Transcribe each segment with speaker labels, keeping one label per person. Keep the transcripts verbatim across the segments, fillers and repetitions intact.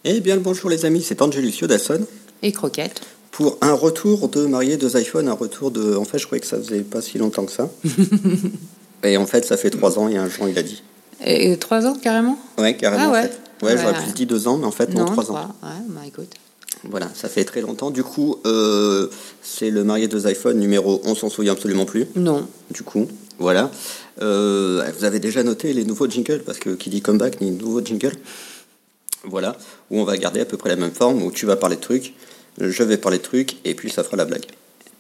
Speaker 1: Eh bien le bonjour les amis, c'est Angelusio Dasson.
Speaker 2: Et Croquette.
Speaker 1: Pour un retour de marier deux iPhones, un retour de... En fait, je croyais que ça faisait pas si longtemps que ça. Et en fait, ça fait trois ans, il y a un jour, il a dit.
Speaker 2: Et trois ans, carrément?
Speaker 1: Ouais, carrément,
Speaker 2: ah, ouais.
Speaker 1: en fait. Ouais,
Speaker 2: ouais
Speaker 1: j'aurais plus dit deux ans, mais en fait, non, trois ans.
Speaker 2: Ouais, bah écoute.
Speaker 1: Voilà, ça fait très longtemps. Du coup, euh, c'est le marié deux iPhones numéro... On s'en souvient absolument plus.
Speaker 2: Non.
Speaker 1: Du coup, voilà. Euh, vous avez déjà noté les nouveaux jingles, parce que qui dit comeback, ni nouveau jingle. Voilà, où on va garder à peu près la même forme, où tu vas parler de trucs, je vais parler de trucs, et puis ça fera la blague.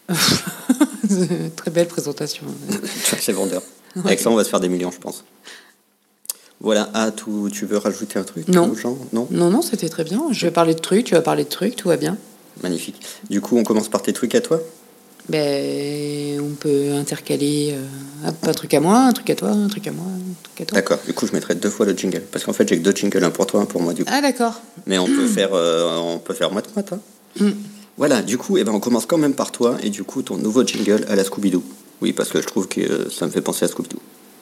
Speaker 2: Très belle présentation.
Speaker 1: C'est vendeur. Ouais. Avec ça, on va se faire des millions, je pense. Voilà, ah, tout, tu veux rajouter un truc?
Speaker 2: Non.
Speaker 1: Genre, non,
Speaker 2: non, non, c'était très bien. Je vais parler de trucs, tu vas parler de trucs, tout va bien.
Speaker 1: Magnifique. Du coup, on commence par tes trucs à toi?
Speaker 2: Ben, on peut intercaler euh, un truc à moi, un truc à toi, un truc à moi, un truc à toi.
Speaker 1: D'accord, du coup je mettrai deux fois le jingle. Parce qu'en fait j'ai que deux jingles, un pour toi, un pour moi du coup.
Speaker 2: Ah d'accord.
Speaker 1: Mais on peut faire euh, on peut faire moite-moite. Hein.
Speaker 2: Mm.
Speaker 1: Voilà, du coup eh ben, on commence quand même par toi. Et du coup ton nouveau jingle à la Scooby-Doo. Oui, parce que je trouve que euh, ça me fait penser à Scooby-Doo.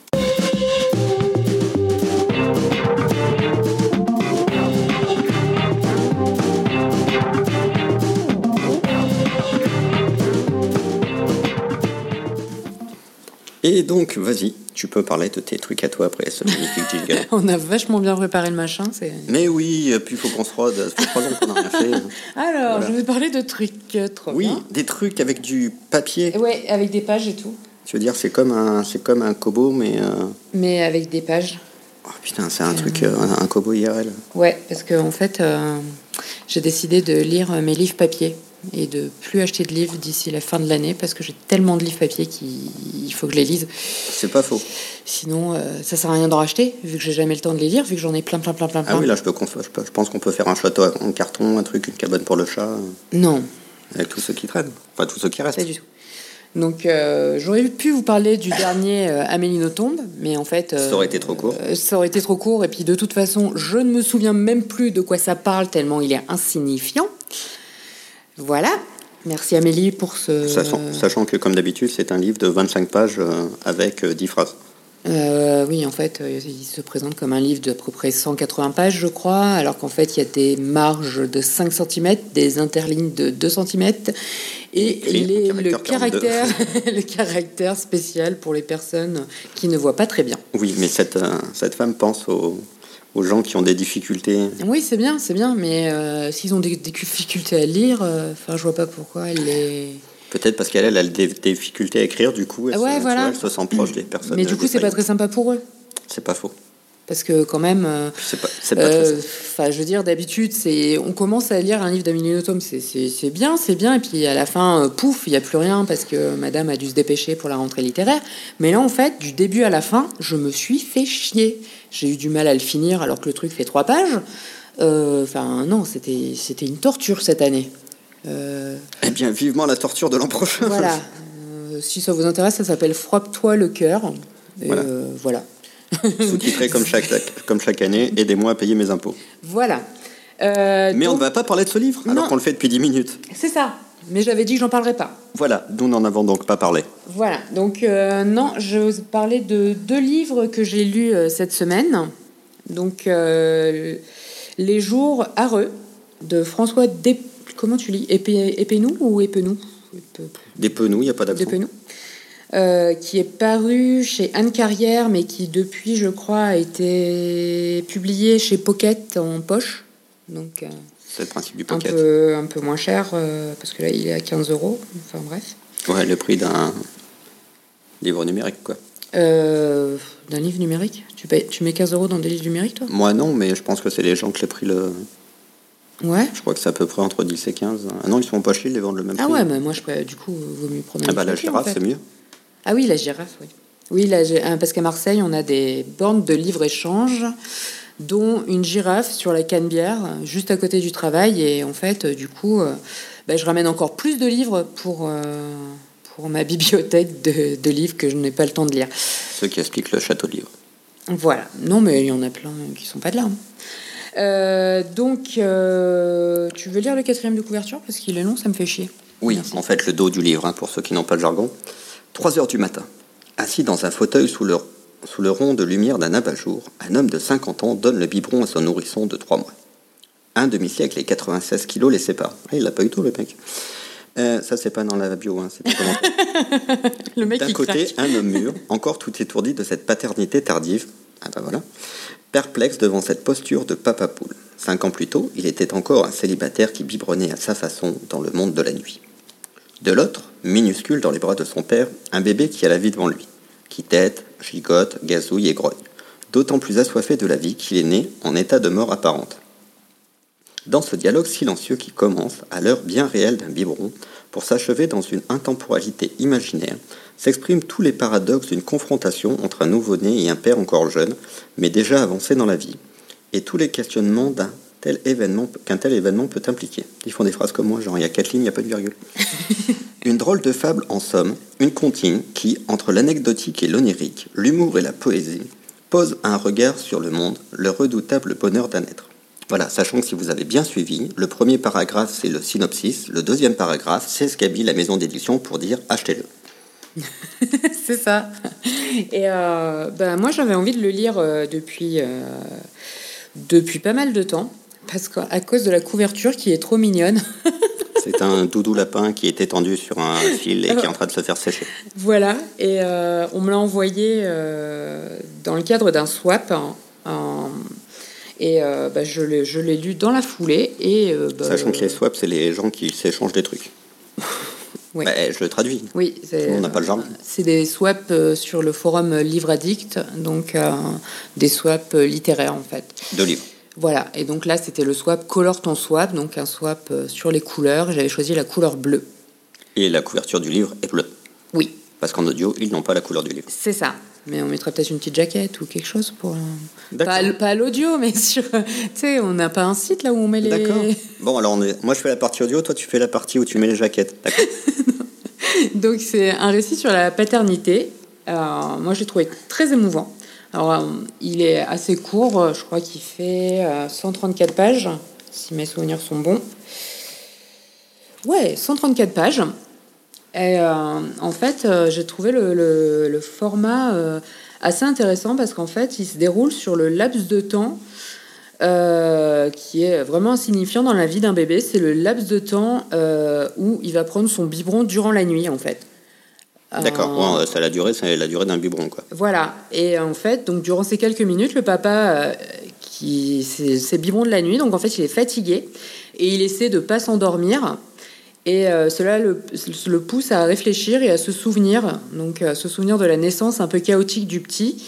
Speaker 1: Et donc, vas-y, tu peux parler de tes trucs à toi après ce magnifique jingle.
Speaker 2: On a vachement bien préparé le machin. C'est...
Speaker 1: Mais oui, puis il faut qu'on se rôde. Ça fait trois ans qu'on n'a rien fait.
Speaker 2: Alors, voilà. Je vais parler de trucs euh, trop
Speaker 1: Oui,
Speaker 2: bien.
Speaker 1: Des trucs avec du papier.
Speaker 2: Ouais, avec des pages et tout.
Speaker 1: Tu veux dire, c'est comme un, c'est comme un Kobo, mais... Euh...
Speaker 2: Mais avec des pages.
Speaker 1: Oh putain, c'est un euh... truc, euh, un, un Kobo I R L.
Speaker 2: Ouais, parce que en fait, euh, j'ai décidé de lire mes livres papier et de plus acheter de livres d'ici la fin de l'année parce que j'ai tellement de livres papier qu'il faut que je les lise.
Speaker 1: C'est pas faux.
Speaker 2: Sinon, euh, ça sert à rien d'en racheter vu que j'ai jamais le temps de les lire, vu que j'en ai plein, plein, plein, plein.
Speaker 1: Ah oui, là, je peux, je, peux, je pense qu'on peut faire un château en carton, un truc, une cabane pour le chat.
Speaker 2: Non.
Speaker 1: Avec tous ceux qui traînent, enfin tous ceux qui restent.
Speaker 2: Pas du tout. Donc, euh, j'aurais pu vous parler du dernier euh, Amélie Nothomb, mais en fait... Euh,
Speaker 1: ça aurait été trop court.
Speaker 2: Euh, ça aurait été trop court, et puis de toute façon, je ne me souviens même plus de quoi ça parle, tellement il est insignifiant. Voilà. Merci Amélie pour ce...
Speaker 1: Sachant, sachant que, comme d'habitude, c'est un livre de vingt-cinq pages euh, avec euh, dix phrases.
Speaker 2: Euh, oui, en fait, euh, il se présente comme un livre d'à peu près cent quatre-vingts pages, je crois, alors qu'en fait, il y a des marges de cinq centimètres, des interlignes de deux centimètres, et les, le, caractère, le caractère spécial pour les personnes qui ne voient pas très bien.
Speaker 1: Oui, mais cette, euh, cette femme pense aux, aux gens qui ont des difficultés.
Speaker 2: Oui, c'est bien, c'est bien, mais euh, s'ils ont des, des difficultés à lire, enfin, euh, je vois pas pourquoi elle les...
Speaker 1: Peut-être parce qu'elle elle a des difficultés à écrire, du coup, elle,
Speaker 2: ouais,
Speaker 1: se,
Speaker 2: voilà.
Speaker 1: elle se sent proche des personnes.
Speaker 2: Mais du coup, c'est pas très sympa pour eux.
Speaker 1: C'est pas faux.
Speaker 2: Parce que quand même, euh,
Speaker 1: c'est pas, c'est pas euh,
Speaker 2: enfin, je veux dire, d'habitude, c'est, on commence à lire un livre d'Amélie Nothomb, c'est, c'est, c'est bien, c'est bien, et puis à la fin, euh, pouf, il y a plus rien parce que Madame a dû se dépêcher pour la rentrée littéraire. Mais là, en fait, du début à la fin, je me suis fait chier. J'ai eu du mal à le finir alors que le truc fait trois pages. Enfin, euh, non, c'était, c'était une torture cette année.
Speaker 1: Euh... Eh bien, vivement la torture de l'an prochain.
Speaker 2: Voilà. Euh, si ça vous intéresse, ça s'appelle Frappe-toi le cœur. Et voilà. Euh, voilà.
Speaker 1: Sous-titré comme chaque, comme chaque année, aidez-moi à payer mes impôts.
Speaker 2: Voilà. Euh,
Speaker 1: mais
Speaker 2: donc...
Speaker 1: on ne va pas parler de ce livre, non. Alors qu'on le fait depuis dix minutes.
Speaker 2: C'est ça. Mais j'avais dit que j'en parlerais pas.
Speaker 1: Voilà. Nous n'en avons donc pas parlé.
Speaker 2: Voilà. Donc, euh, non, je vais vous parler de deux livres que j'ai lus euh, cette semaine. Donc, euh, Les jours hareux de François Des... Comment tu lis Épé... Épénou ou Épenou
Speaker 1: D'Épenou, il n'y a pas d'accent.
Speaker 2: D'Épenou. Euh, qui est paru chez Anne Carrière, mais qui depuis, je crois, a été publié chez Pocket en poche. Donc, euh,
Speaker 1: c'est le principe du Pocket.
Speaker 2: Un peu, un peu moins cher, euh, parce que là, il est à quinze euros. Enfin, bref.
Speaker 1: Ouais, le prix d'un livre numérique, quoi.
Speaker 2: Euh, d'un livre numérique tu, payes, tu mets quinze euros dans des livres numériques, toi?
Speaker 1: Moi, non, mais je pense que c'est les gens qui ont pris le...
Speaker 2: Ouais.
Speaker 1: Je crois que c'est à peu près entre dix et quinze. Ah non, ils sont pas chers, ils les vendent le même
Speaker 2: ah
Speaker 1: prix.
Speaker 2: Ah ouais, mais moi, je, du coup, vaut mieux prendre un
Speaker 1: Ah bah la girafe, en fait. C'est mieux.
Speaker 2: Ah oui, la girafe, oui. Oui, la, parce qu'à Marseille, on a des bornes de livre-échange, dont une girafe sur la Canebière, juste à côté du travail. Et en fait, du coup, euh, bah, je ramène encore plus de livres pour, euh, pour ma bibliothèque de, de livres que je n'ai pas le temps de lire.
Speaker 1: Ce qui explique le château de livres.
Speaker 2: Voilà. Non, mais il y en a plein qui sont pas de là. Hein. Euh, donc, euh, tu veux lire le quatrième de couverture parce qu'il est long, ça me fait chier.
Speaker 1: Oui,
Speaker 2: Merci.
Speaker 1: En fait, le dos du livre, hein, pour ceux qui n'ont pas le jargon. trois heures du matin. Assis dans un fauteuil sous le, sous le rond de lumière d'un abat-jour, un homme de cinquante ans donne le biberon à son nourrisson de trois mois. Un demi-siècle et quatre-vingt-seize kilos les séparent. Ah, il l'a pas eu tout, le mec. Euh, ça, c'est pas dans la bio, hein, c'est pas commentaire.
Speaker 2: Le mec,
Speaker 1: D'un
Speaker 2: il
Speaker 1: côté,
Speaker 2: craque.
Speaker 1: un homme mûr, encore tout étourdi de cette paternité tardive. Ah bah voilà. Perplexe devant cette posture de papa poule. Cinq ans plus tôt, il était encore un célibataire qui biberonnait à sa façon dans le monde de la nuit. De l'autre, minuscule dans les bras de son père, un bébé qui a la vie devant lui, qui tète, gigote, gazouille et grogne, d'autant plus assoiffé de la vie qu'il est né en état de mort apparente. Dans ce dialogue silencieux qui commence, à l'heure bien réelle d'un biberon, pour s'achever dans une intemporalité imaginaire, s'expriment tous les paradoxes d'une confrontation entre un nouveau-né et un père encore jeune, mais déjà avancé dans la vie, et tous les questionnements d'un tel événement, qu'un tel événement peut impliquer. Ils font des phrases comme moi, genre il y a quatre lignes, il n'y a pas de virgule. Une drôle de fable, en somme, une comptine qui, entre l'anecdotique et l'onirique, l'humour et la poésie, pose un regard sur le monde, le redoutable bonheur d'un être. Voilà, sachant que si vous avez bien suivi, le premier paragraphe c'est le synopsis, le deuxième paragraphe c'est ce qu'habille la maison d'édition pour dire achetez-le.
Speaker 2: C'est ça. Et euh, bah, moi, j'avais envie de le lire euh, depuis, euh, depuis pas mal de temps, parce qu'à cause de la couverture qui est trop mignonne.
Speaker 1: C'est un doudou lapin qui est étendu sur un fil et qui est en train de se faire sécher.
Speaker 2: Voilà, et euh, on me l'a envoyé euh, dans le cadre d'un swap. Hein, en- et euh, bah, je l'ai je l'ai lu dans la foulée. Et, euh, bah,
Speaker 1: Sachant que les swaps, c'est les gens qui s'échangent des trucs.
Speaker 2: ouais.
Speaker 1: Bah, je le traduis.
Speaker 2: Oui, c'est,
Speaker 1: On n'a pas le genre.
Speaker 2: c'est des swaps euh, sur le forum Livre Addict, donc euh, des swaps euh, littéraires en fait.
Speaker 1: Deux livres.
Speaker 2: Voilà, et donc là c'était le swap Colore ton swap, donc un swap euh, sur les couleurs. J'avais choisi la couleur bleue.
Speaker 1: Et la couverture du livre est bleue.
Speaker 2: Oui,
Speaker 1: Parce qu'en audio, ils n'ont pas la couleur du livre.
Speaker 2: c'est ça. Mais on mettra peut-être une petite jaquette ou quelque chose pour. euh,
Speaker 1: D'accord.
Speaker 2: Pas, à l- pas à l'audio, mais sur. Tu sais, on n'a pas un site là où on met les.
Speaker 1: D'accord. Bon, alors on est... moi je fais la partie audio, toi tu fais la partie où tu mets les jaquettes. D'accord.
Speaker 2: Donc c'est un récit sur la paternité. Euh, moi j'ai trouvé très émouvant. Alors euh, il est assez court, je crois qu'il fait euh, cent trente-quatre pages, si mes souvenirs sont bons. Ouais, cent trente-quatre pages. Et euh, en fait, euh, j'ai trouvé le, le- le format euh, assez intéressant parce qu'en fait, il se déroule sur le laps de temps euh, qui est vraiment insignifiant dans la vie d'un bébé. C'est le laps de temps euh, où il va prendre son biberon durant la nuit, en fait.
Speaker 1: D'accord.
Speaker 2: Euh,
Speaker 1: Bon, ça la durée, c'est la durée d'un biberon, quoi.
Speaker 2: Voilà. Et en fait, donc durant ces quelques minutes, le papa, euh, qui c'est c'est biberon de la nuit, donc en fait, il est fatigué et il essaie de pas s'endormir. Et euh, cela le, le pousse à réfléchir et à se souvenir, donc à se souvenir de la naissance un peu chaotique du petit,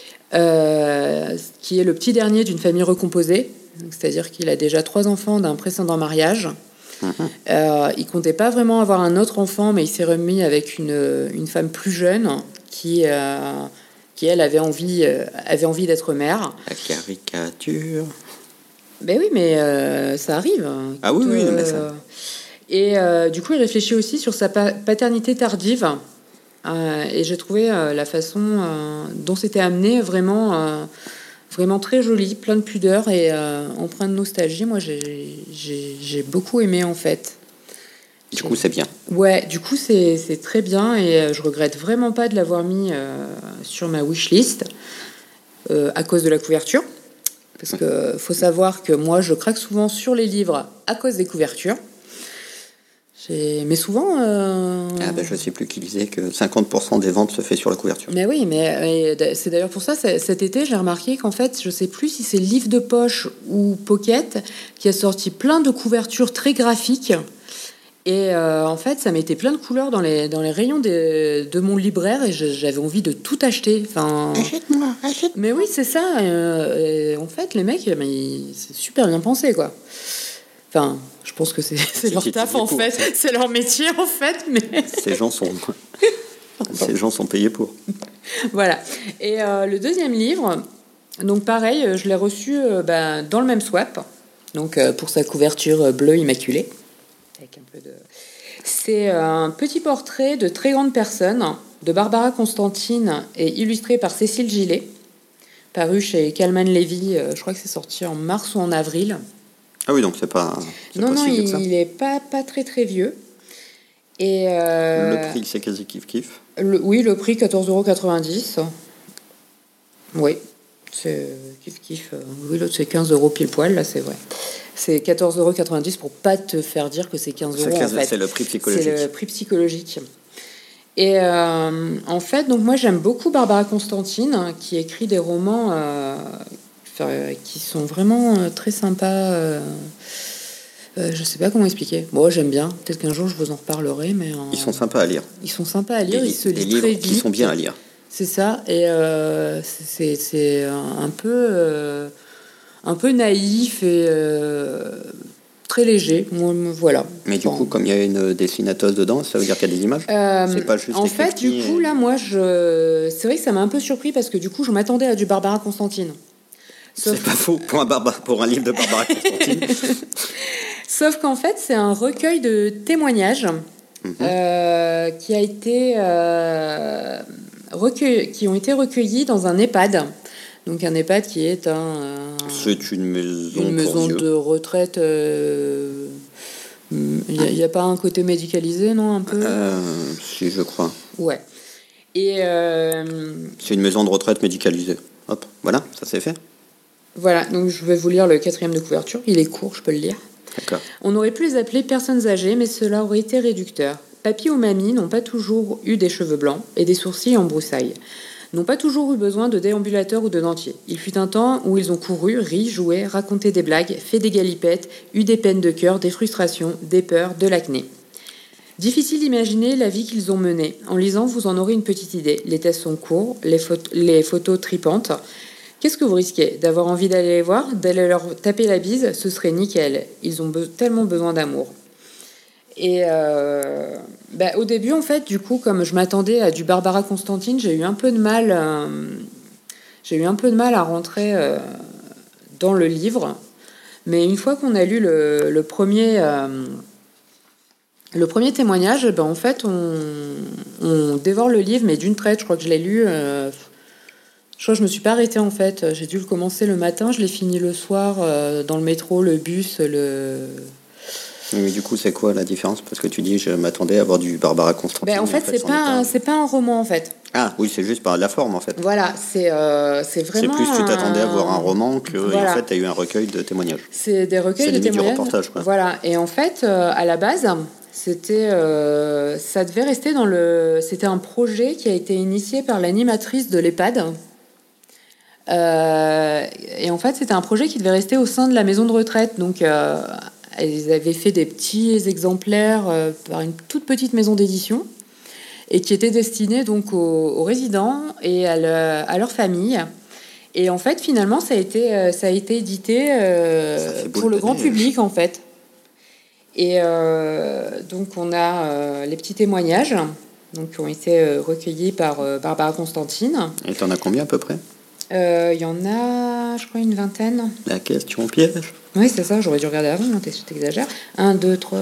Speaker 2: euh, qui est le petit dernier d'une famille recomposée. Donc, c'est-à-dire qu'il a déjà trois enfants d'un précédent mariage.
Speaker 1: Mhm.
Speaker 2: Euh, il comptait pas vraiment avoir un autre enfant, mais il s'est remis avec une, une femme plus jeune qui, euh, qui elle avait envie, euh, avait envie d'être mère.
Speaker 1: La caricature.
Speaker 2: Ben oui, mais euh, ça arrive. hein.
Speaker 1: Ah oui, oui,
Speaker 2: Euh,
Speaker 1: mais ça-
Speaker 2: Et euh, du coup, il réfléchit aussi sur sa pa- paternité tardive. Euh, et j'ai trouvé euh, la façon euh, dont c'était amené vraiment, euh, vraiment très jolie, plein de pudeur et euh, empreint de nostalgie. Moi, j'ai, j'ai, j'ai beaucoup aimé en fait.
Speaker 1: Du coup, c'est bien.
Speaker 2: Ouais, du coup, c'est, c'est très bien et euh, je regrette vraiment pas de l'avoir mis euh, sur ma wishlist euh, à cause de la couverture. Parce que faut savoir que moi, je craque souvent sur les livres à cause des couvertures. J'ai- Mais souvent. euh,
Speaker 1: Ah ben, je sais plus qui disait que cinquante pour cent des ventes se fait sur la couverture.
Speaker 2: Mais oui, mais, mais d- c'est d'ailleurs pour ça, c'est- cet été, j'ai remarqué qu'en fait, je sais plus si c'est Livre de poche ou Pocket qui a sorti plein de couvertures très graphiques. Et euh, en fait, ça mettait plein de couleurs dans les, dans les rayons des- de mon libraire et je- j'avais envie de tout acheter. Enfin,
Speaker 1: Achète-moi, achète.
Speaker 2: mais oui, c'est ça. euh, et en fait, les mecs, mais ils- c'est super bien pensé, quoi. Enfin, je pense que c'est c'est leur
Speaker 1: C'est
Speaker 2: taf,
Speaker 1: étudié
Speaker 2: en
Speaker 1: pour.
Speaker 2: fait. C'est leur métier, en fait. Mais
Speaker 1: Ces gens sont, ces gens sont payés pour.
Speaker 2: voilà. Et euh, le deuxième livre, donc pareil, euh, je l'ai reçu euh, bah, dans le même swap. Donc euh, pour sa couverture euh, bleue immaculée. Avec un peu de... C'est euh, un petit portrait de très grande personne de Barbara Constantine et illustré par Cécile Gillet, paru chez Calman Levy. euh, je crois que c'est sorti en mars ou en avril.
Speaker 1: Ah oui, donc c'est pas, c'est
Speaker 2: Non,
Speaker 1: pas
Speaker 2: non,
Speaker 1: si vieux que ça.
Speaker 2: il, il est pas, pas très très vieux. Et euh,
Speaker 1: Le prix, c'est quasi kiff-kiff.
Speaker 2: le- oui, le prix quatorze euros quatre-vingt-dix. Oui. C'est kiff kiff. Oui, l'autre c'est quinze euros pile poil, là c'est vrai. C'est quatorze euros quatre-vingt-dix pour pas te faire dire que c'est quinze euros.
Speaker 1: C'est,
Speaker 2: en fait.
Speaker 1: C'est le prix psychologique.
Speaker 2: C'est le prix psychologique. Et euh, en fait, donc moi j'aime beaucoup Barbara Constantine, qui écrit des romans euh, qui sont vraiment euh, très sympas. Euh, euh, je sais pas comment expliquer. Bon, j'aime bien. Peut-être qu'un jour je vous en reparlerai, mais euh,
Speaker 1: ils sont sympas à lire.
Speaker 2: Ils sont sympas à lire.
Speaker 1: Des,
Speaker 2: ils se
Speaker 1: des
Speaker 2: lisent
Speaker 1: livres
Speaker 2: très vite.
Speaker 1: Qui sont bien à lire.
Speaker 2: C'est ça. Et euh, c'est, c'est un peu euh, un peu naïf et euh, très léger. Moi, voilà.
Speaker 1: Mais du
Speaker 2: bon.
Speaker 1: coup, comme il y a une dessinateuse dedans, ça veut dire qu'il y a des images.
Speaker 2: Euh,
Speaker 1: c'est pas juste
Speaker 2: en fait, du coup,
Speaker 1: et...
Speaker 2: là, moi, je, c'est vrai que ça m'a un peu surpris parce que du coup, je m'attendais à du Barbara Constantine.
Speaker 1: Sauf... C'est pas faux pour un, Barbara, pour un livre de Barbara Constantine.
Speaker 2: Sauf qu'en fait, c'est un recueil de témoignages mm-hmm. euh, qui a été euh, recueilli, qui ont été recueillis dans un EHPAD. Donc un EHPAD qui est un, un
Speaker 1: c'est une maison,
Speaker 2: une maison de retraite. Il euh, n'y a, a pas un côté médicalisé, non, un peu
Speaker 1: euh, si, je crois.
Speaker 2: Ouais. Et euh,
Speaker 1: c'est une maison de retraite médicalisée. Hop, voilà, ça c'est fait.
Speaker 2: Voilà, donc je vais vous lire le quatrième de couverture. Il est court, je peux le lire.
Speaker 1: D'accord.
Speaker 2: On aurait pu les appeler personnes âgées, mais cela aurait été réducteur. Papy ou mamie n'ont pas toujours eu des cheveux blancs et des sourcils en broussailles. N'ont pas toujours eu besoin de déambulateurs ou de dentiers. Il fut un temps où ils ont couru, ri, joué, raconté des blagues, fait des galipettes, eu des peines de cœur, des frustrations, des peurs, de l'acné. Difficile d'imaginer la vie qu'ils ont menée. En lisant, vous en aurez une petite idée. Les tests sont courts, les, photos, les photos tripantes. Qu'est-ce que vous risquez ? D'avoir envie d'aller les voir ? D'aller leur taper la bise ? Ce serait nickel. Ils ont be- tellement besoin d'amour. Et euh, bah, au début, en fait, du coup, comme je m'attendais à du Barbara Constantine, j'ai eu un peu de mal, euh, j'ai eu un peu de mal à rentrer euh, dans le livre. Mais une fois qu'on a lu le, le premier, euh, le premier témoignage, ben, en fait, on, on dévore le livre, mais d'une traite. Je crois que je l'ai lu. Euh, je crois que je me suis pas arrêtée en fait. J'ai dû le commencer le matin, je l'ai fini le soir euh, dans le métro, le bus, le.
Speaker 1: Mais du coup, c'est quoi la différence ? Parce que tu dis, je m'attendais à avoir du Barbara Constantine.
Speaker 2: Ben, en fait, en fait c'est pas, un, c'est pas un roman, en fait.
Speaker 1: Ah, oui, c'est juste par la forme, en fait.
Speaker 2: Voilà, c'est, euh, c'est vraiment...
Speaker 1: C'est plus, tu t'attendais un... à voir un roman que,
Speaker 2: voilà.
Speaker 1: En fait, tu as eu un recueil de témoignages.
Speaker 2: C'est des recueils c'est de témoignages.
Speaker 1: Du reportage, quoi.
Speaker 2: Voilà, et en fait, euh, à la base, c'était... Euh, ça devait rester dans le... C'était un projet qui a été initié par l'animatrice de l'EHPAD. Euh, et en fait, c'était un projet qui devait rester au sein de la maison de retraite, donc... Euh, Ils avaient fait des petits exemplaires euh, par une toute petite maison d'édition et qui étaient destinés donc aux, aux résidents et à, le, à leur famille. Et en fait, finalement, ça a été, euh, ça a été édité euh, pour le grand public, en fait. Et euh, donc, on a euh, les petits témoignages donc, qui ont été euh, recueillis par euh, Barbara Constantine.
Speaker 1: Et t'en as combien à peu près ?
Speaker 2: Il euh, y en a, je crois, une vingtaine.
Speaker 1: La question piège.
Speaker 2: Oui, c'est ça, j'aurais dû regarder avant, non, t'exagères. un, deux, trois...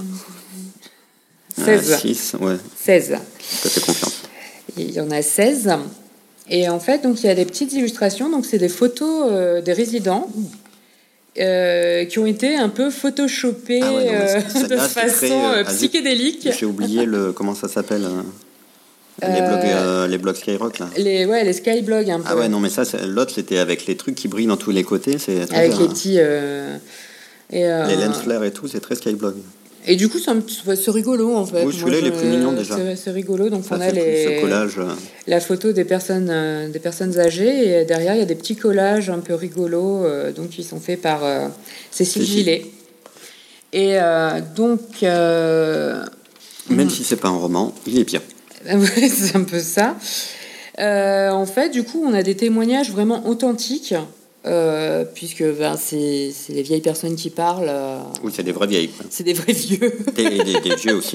Speaker 2: seize.
Speaker 1: Ah, six, ouais.
Speaker 2: seize.
Speaker 1: Je te fais confiance.
Speaker 2: Il y en a seize. Et en fait, donc, il y a des petites illustrations. Donc, c'est des photos euh, des résidents euh, qui ont été un peu photoshopées ah ouais, non, euh, de façon très, euh, psychédélique.
Speaker 1: J'ai oublié le... Comment ça s'appelle euh... Les, euh, blogs, euh, les blogs Skyrock là.
Speaker 2: Les, ouais, les Skyblogs un peu.
Speaker 1: Ah ouais, non, mais ça, l'autre, c'était avec les trucs qui brillent dans tous les côtés. C'est très
Speaker 2: avec
Speaker 1: bien,
Speaker 2: les
Speaker 1: hein.
Speaker 2: petits. Euh,
Speaker 1: et, euh, les lens flares et tout, c'est très Skyblog.
Speaker 2: Et du coup, c'est rigolo en fait.
Speaker 1: Oui, celui-là, il est plus mignon déjà.
Speaker 2: C'est rigolo. Donc, ça, on a
Speaker 1: les, ce collage.
Speaker 2: La photo des personnes, euh, des personnes âgées. Et derrière, il y a des petits collages un peu rigolos. Euh, donc, qui sont faits par euh, Cécile Gillet. Et euh, donc. Euh,
Speaker 1: Même si c'est pas un roman, il est bien.
Speaker 2: C'est un peu ça. Euh, en fait, du coup, on a des témoignages vraiment authentiques, euh, puisque ben, c'est les vieilles personnes qui parlent. Euh,
Speaker 1: oui, c'est des vrais vieilles.
Speaker 2: C'est des vrais vieux.
Speaker 1: Des, des, des vieux aussi.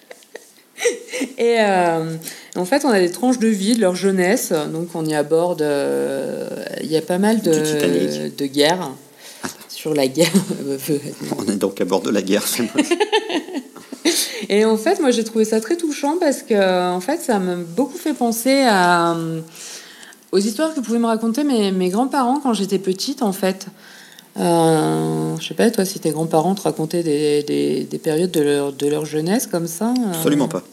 Speaker 2: Et euh, en fait, on a des tranches de vie de leur jeunesse. Donc, on y aborde. Euh, il y a pas mal de, de guerres. Ah. Sur la guerre.
Speaker 1: On est donc à bord de la guerre, c'est moche.
Speaker 2: Et en fait, moi, j'ai trouvé ça très touchant parce que, en fait, ça m'a beaucoup fait penser à, aux histoires que pouvaient me raconter mes, mes grands-parents quand j'étais petite, en fait. Euh, je sais pas, toi, si tes grands-parents te racontaient des, des, des périodes de leur, de leur jeunesse comme ça.
Speaker 1: Absolument pas.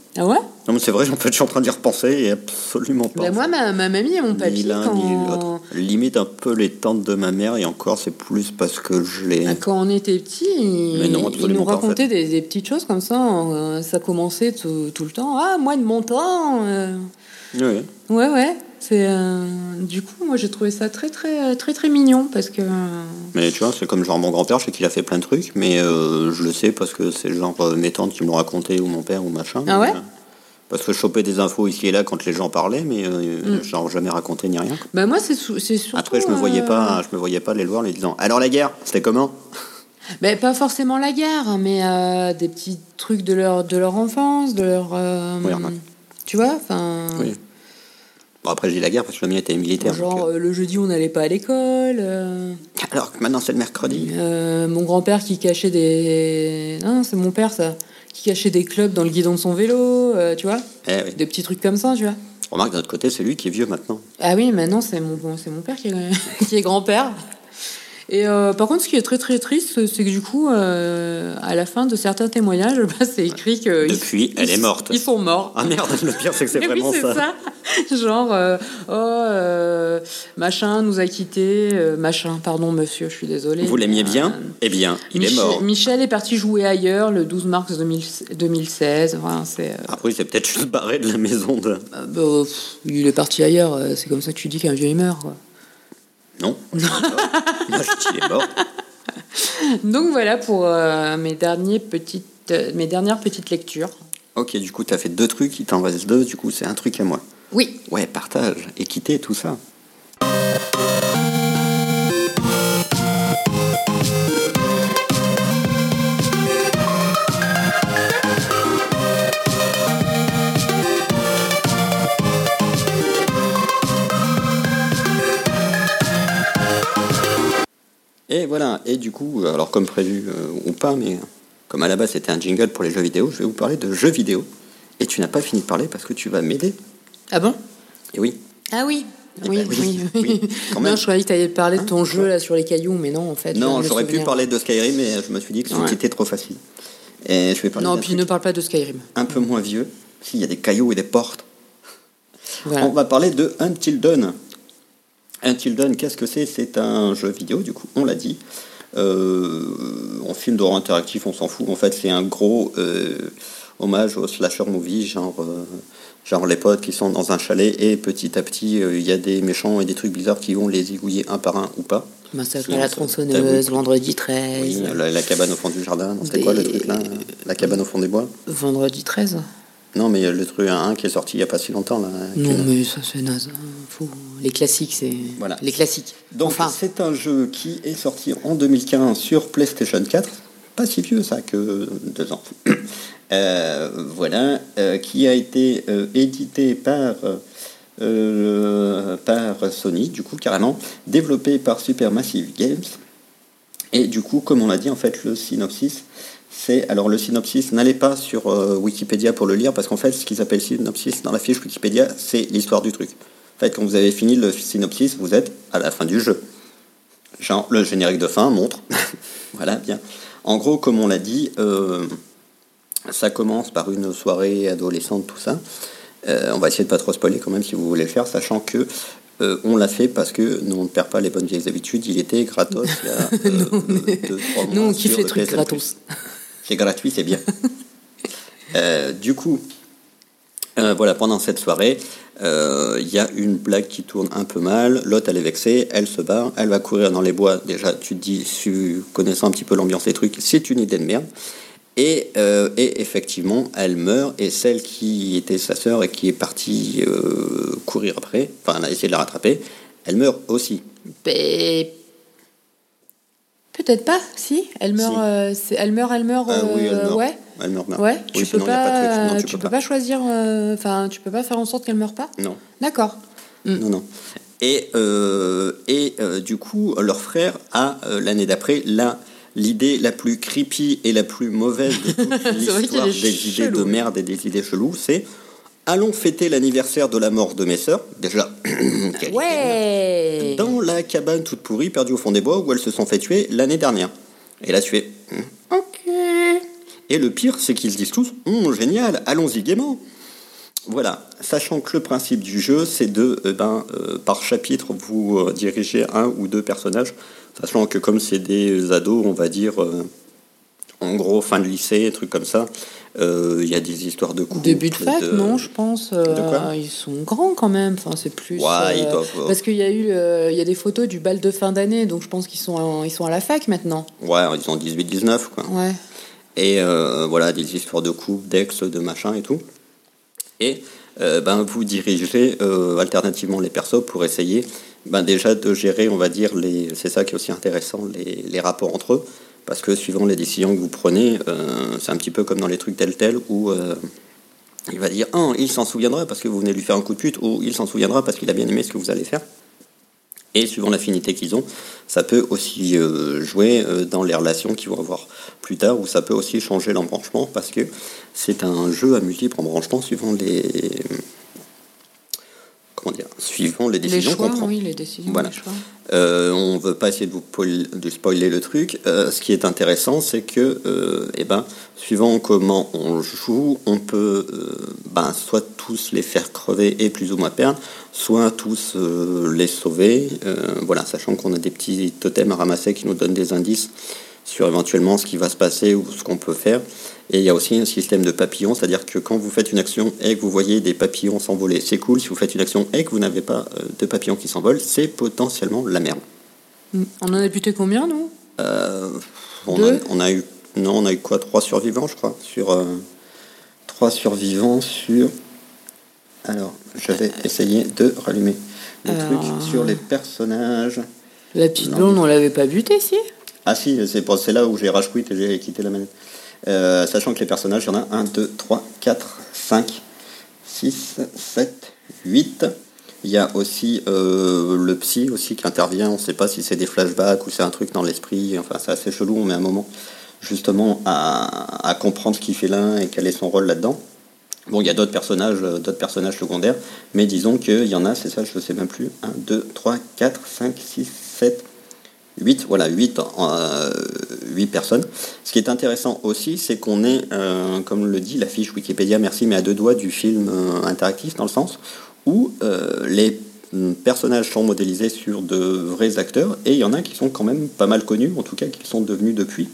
Speaker 2: Ah ouais?
Speaker 1: Non, mais c'est vrai, en fait, je suis en train d'y repenser et absolument pas.
Speaker 2: Bah moi, ma, ma mamie et mon papy,
Speaker 1: Ni l'un
Speaker 2: quand...
Speaker 1: ni l'autre. Limite un peu les tantes de ma mère, et encore, c'est plus parce que je l'ai.
Speaker 2: Ah, quand on était petits, ils,
Speaker 1: Mais non,
Speaker 2: ils
Speaker 1: absolument
Speaker 2: nous
Speaker 1: pas, en
Speaker 2: racontaient
Speaker 1: fait.
Speaker 2: des, des petites choses comme ça. euh, ça commençait tout, tout le temps. Ah, moi, de mon temps. euh,
Speaker 1: Oui.
Speaker 2: Ouais, ouais. C'est, euh, du coup, moi, j'ai trouvé ça très, très, très, très mignon parce que.
Speaker 1: Mais tu vois, c'est comme genre mon grand-père, je sais qu'il a fait plein de trucs, mais euh, je le sais parce que c'est genre euh, mes tantes qui me l'ont raconté, ou mon père, ou machin.
Speaker 2: Ah
Speaker 1: mais,
Speaker 2: ouais?
Speaker 1: euh, Parce que je chopais des infos ici et là quand les gens parlaient, mais euh,
Speaker 2: Mm.
Speaker 1: genre jamais raconté ni rien. quoi.
Speaker 2: Bah, moi, c'est, sou- c'est surtout.
Speaker 1: Après, je me voyais
Speaker 2: euh,
Speaker 1: pas, je me voyais pas les voir les disant. Alors la guerre, c'était comment?
Speaker 2: bah, pas forcément la guerre, hein, mais euh, des petits trucs de leur, de leur enfance, de leur. euh,
Speaker 1: Oui, remarque.
Speaker 2: Tu vois? Enfin.
Speaker 1: Oui. Bon, après, je dis la guerre parce que le mien était militaire.
Speaker 2: Genre,
Speaker 1: donc, euh.
Speaker 2: euh, le jeudi, on n'allait pas à l'école. euh,
Speaker 1: Alors que maintenant, c'est le mercredi.
Speaker 2: Euh, mon grand-père qui cachait des... Non, c'est mon père, ça. Qui cachait des clubs dans le guidon de son vélo, euh, tu vois.
Speaker 1: Eh oui.
Speaker 2: Des petits trucs comme ça, tu vois.
Speaker 1: Remarque, d'un autre côté, c'est lui qui est vieux maintenant.
Speaker 2: Ah oui, maintenant, c'est mon, bon, c'est mon père qui est, qui est grand-père. Et euh, par contre, ce qui est très très triste, c'est que du coup, euh, à la fin de certains témoignages, bah, c'est écrit que...
Speaker 1: Depuis,
Speaker 2: ils,
Speaker 1: elle est morte.
Speaker 2: Ils sont morts.
Speaker 1: Ah merde, le pire, c'est que c'est
Speaker 2: Mais oui,
Speaker 1: vraiment
Speaker 2: c'est
Speaker 1: ça.
Speaker 2: ça. Genre, euh, oh, euh, machin nous a quittés, euh, machin, pardon monsieur, je suis désolée.
Speaker 1: Vous l'aimiez
Speaker 2: Euh,
Speaker 1: bien? Eh bien, il
Speaker 2: Michel,
Speaker 1: est mort.
Speaker 2: Michel est parti jouer ailleurs le douze mars deux mille seize. Enfin, c'est, euh,
Speaker 1: Après, il s'est peut-être juste barré de la maison de.
Speaker 2: euh, bah, pff, il est parti ailleurs. euh, C'est comme ça que tu dis qu'un vieux il meurt. Quoi.
Speaker 1: Non. Moi, je dis qu'il est mort.
Speaker 2: Donc voilà pour euh, mes, derniers petites, euh, mes dernières petites lectures.
Speaker 1: Ok, du coup, t'as fait deux trucs, il t'en reste deux, du coup, c'est un truc à moi.
Speaker 2: Oui.
Speaker 1: Ouais, partage, équité, tout ça. Et voilà, et du coup, alors comme prévu euh, ou pas, mais comme à la base c'était un jingle pour les jeux vidéo, je vais vous parler de jeux vidéo. Et tu n'as pas fini de parler parce que tu vas m'aider.
Speaker 2: Ah bon?
Speaker 1: Et oui.
Speaker 2: Ah oui.
Speaker 1: Eh
Speaker 2: Oui,
Speaker 1: ben oui,
Speaker 2: oui,
Speaker 1: oui, quand même.
Speaker 2: Non, je croyais que tu allais parler de ton
Speaker 1: Hein,
Speaker 2: jeu là sur les cailloux, mais non, en fait. je
Speaker 1: Non,
Speaker 2: viens de me
Speaker 1: j'aurais pu
Speaker 2: souvenir.
Speaker 1: parler de Skyrim, mais je me suis dit que
Speaker 2: Ouais.
Speaker 1: c'était trop facile. Et je vais parler
Speaker 2: Non,
Speaker 1: d'un
Speaker 2: puis
Speaker 1: truc
Speaker 2: ne parle pas de Skyrim.
Speaker 1: un peu moins vieux. S'il y a des cailloux et des portes.
Speaker 2: Voilà.
Speaker 1: On va parler de Until Dawn. Until Dawn, qu'est-ce que c'est? C'est un jeu vidéo, du coup, on l'a dit. Euh, en film d'horreur interactif, on s'en fout. En fait, c'est un gros euh, hommage au slasher movie, genre, euh, genre les potes qui sont dans un chalet et petit à petit, euh, il y a des méchants et des trucs bizarres qui vont les zigouiller un par un ou pas.
Speaker 2: Massacre
Speaker 1: Sinon,
Speaker 2: à la
Speaker 1: ça-
Speaker 2: tronçonneuse,
Speaker 1: oui.
Speaker 2: vendredi
Speaker 1: Oui,
Speaker 2: treize.
Speaker 1: la, la cabane au fond du jardin, non, c'était
Speaker 2: Des-
Speaker 1: quoi le truc là? La cabane au fond des bois?
Speaker 2: Vendredi treize.
Speaker 1: Non, mais il y a le truc un qui est sorti il n'y a pas si longtemps là.
Speaker 2: Non,
Speaker 1: que-
Speaker 2: mais ça c'est naze. hein. Faut... Les classiques, c'est.
Speaker 1: Voilà.
Speaker 2: Les classiques.
Speaker 1: Donc
Speaker 2: enfin,
Speaker 1: c'est un jeu qui est sorti en deux mille quinze sur PlayStation quatre, pas si vieux ça, que deux ans. Euh, voilà, euh, qui a été euh, édité par, euh, par Sony, du coup carrément, développé par Supermassive Games. Et du coup, comme on l'a dit, en fait, le synopsis, c'est... Alors le synopsis, n'allez pas sur euh, Wikipédia pour le lire, parce qu'en fait, ce qu'ils appellent synopsis dans la fiche Wikipédia, c'est l'histoire du truc. En fait, quand vous avez fini le synopsis, vous êtes à la fin du jeu. Genre, le générique de fin montre. Voilà, bien. En gros, comme on l'a dit, euh, ça commence par une soirée adolescente, tout ça. Euh, on va essayer de pas trop spoiler quand même si vous voulez le faire, sachant que euh, on l'a fait parce que nous on ne perd pas les bonnes vieilles habitudes. Il était gratos il y a euh, deux, trois mois.
Speaker 2: nous, on kiffe
Speaker 1: sur
Speaker 2: les
Speaker 1: le
Speaker 2: trucs
Speaker 1: P S N plus.
Speaker 2: gratos.
Speaker 1: C'est gratuit, c'est bien. Euh, du coup, euh, voilà, pendant cette soirée, il euh, y a une blague qui tourne un peu mal. L'autre, elle est vexée, elle se barre, elle va courir dans les bois. Déjà, tu te dis, su, connaissant un petit peu l'ambiance des trucs, c'est une idée de merde. Et, euh, et effectivement, elle meurt. Et celle qui était sa sœur et qui est partie euh, courir après, enfin, elle a essayé de la rattraper, elle meurt aussi.
Speaker 2: Mais... Peut-être pas, si. Elle meurt,
Speaker 1: Si.
Speaker 2: euh, c'est- elle meurt, elle meurt.
Speaker 1: Ah oui, elle
Speaker 2: euh,
Speaker 1: meurt.
Speaker 2: Ouais.
Speaker 1: Elle meurt, meurt.
Speaker 2: Ouais.
Speaker 1: Oui,
Speaker 2: tu peux
Speaker 1: sinon, y a
Speaker 2: pas,
Speaker 1: pas de truc. Non,
Speaker 2: tu, peux pas, choisir. Enfin, tu peux pas faire en sorte qu'elle meure pas.
Speaker 1: Non.
Speaker 2: D'accord.
Speaker 1: Non, non. Et, euh, et euh, du coup, leur frère a, euh, l'année d'après, la, l'idée la plus creepy et la plus mauvaise de toute
Speaker 2: vrai qu'il
Speaker 1: l'histoire
Speaker 2: est
Speaker 1: des idées
Speaker 2: chelou.
Speaker 1: de merde et des idées cheloues, c'est allons fêter l'anniversaire de la mort de mes sœurs. Déjà, quelle idée
Speaker 2: Ouais.
Speaker 1: merde. Dans la cabane toute pourrie, perdue au fond des bois, où elles se sont fait tuer l'année dernière. Et là, tu fais, hmm, ok. Et le pire, c'est qu'ils se disent tous hum, « Génial, allons-y gaiement !» Voilà, sachant que le principe du jeu, c'est de, euh, ben, euh, par chapitre, vous euh, dirigez un ou deux personnages, sachant que comme c'est des ados, on va dire, euh, en gros, fin de lycée, trucs comme ça, il euh, y a des histoires de couple.
Speaker 2: Début de fac,
Speaker 1: de...
Speaker 2: non, je pense. Euh,
Speaker 1: de quoi
Speaker 2: ils sont grands quand même, enfin, c'est plus...
Speaker 1: Ouais,
Speaker 2: euh,
Speaker 1: ils doivent... Euh...
Speaker 2: Parce qu'il y a eu il y a des photos du bal de fin d'année, donc je pense qu'ils sont, en, ils sont à la fac maintenant.
Speaker 1: Ouais, ils ont dix-huit dix-neuf, quoi.
Speaker 2: Ouais.
Speaker 1: Et euh, voilà, des histoires de couple, d'ex, de machin et tout. Et... Euh, ben, vous dirigez euh, alternativement les persos pour essayer ben, déjà de gérer, on va dire, les, c'est ça qui est aussi intéressant, les, les rapports entre eux, parce que suivant les décisions que vous prenez, euh, c'est un petit peu comme dans les trucs tel tel où euh, il va dire oh, il s'en souviendra parce que vous venez lui faire un coup de pute, ou il s'en souviendra parce qu'il a bien aimé ce que vous allez faire. Et suivant l'affinité qu'ils ont, ça peut aussi euh, jouer euh, dans les relations qu'ils vont avoir plus tard, ou ça peut aussi changer l'embranchement, parce que c'est un jeu à multiples embranchements suivant les... Comment dire, suivant les décisions
Speaker 2: les choix,
Speaker 1: qu'on prend.
Speaker 2: Oui, les décisions,
Speaker 1: voilà.
Speaker 2: les choix.
Speaker 1: Euh, on ne veut pas essayer de vous pol- de spoiler le truc. Euh, ce qui est intéressant, c'est que, euh, eh ben, suivant comment on joue, on peut euh, ben, soit tous les faire crever et plus ou moins perdre, soit tous euh, les sauver. Euh, voilà, sachant qu'on a des petits totems à ramasser qui nous donnent des indices sur éventuellement ce qui va se passer ou ce qu'on peut faire. Et il y a aussi un système de papillons, c'est-à-dire que quand vous faites une action et que vous voyez des papillons s'envoler, c'est cool. Si vous faites une action et que vous n'avez pas de papillons qui s'envolent, c'est potentiellement la merde.
Speaker 2: On en a buté combien, nous
Speaker 1: euh, on, a, on a eu non, on a eu quoi, trois survivants, je crois, sur euh, trois survivants sur. Alors, je vais essayer de rallumer le Alors... truc sur les personnages.
Speaker 2: La petite blonde, on l'avait pas buté, si?
Speaker 1: Ah si, c'est, c'est là où j'ai rage quit et j'ai quitté la manette. Euh, sachant que les personnages, il y en a un, deux, trois, quatre, cinq, six, sept, huit. Il y a aussi euh, le psy aussi qui intervient. On ne sait pas si c'est des flashbacks ou c'est un truc dans l'esprit. Enfin, c'est assez chelou. On met un moment justement à, à comprendre ce qu'il fait là et quel est son rôle là-dedans. Bon, il y a d'autres personnages, d'autres personnages secondaires, mais disons qu'il y en a, c'est ça, je ne sais même plus. un, deux, trois, quatre, cinq, six, sept, huit, voilà, huit, euh, huit personnes. Ce qui est intéressant aussi, c'est qu'on est, euh, comme le dit la fiche Wikipédia, merci, mais à deux doigts du film euh, interactif, dans le sens où euh, les personnages sont modélisés sur de vrais acteurs, et il y en a qui sont quand même pas mal connus, en tout cas qui sont devenus depuis.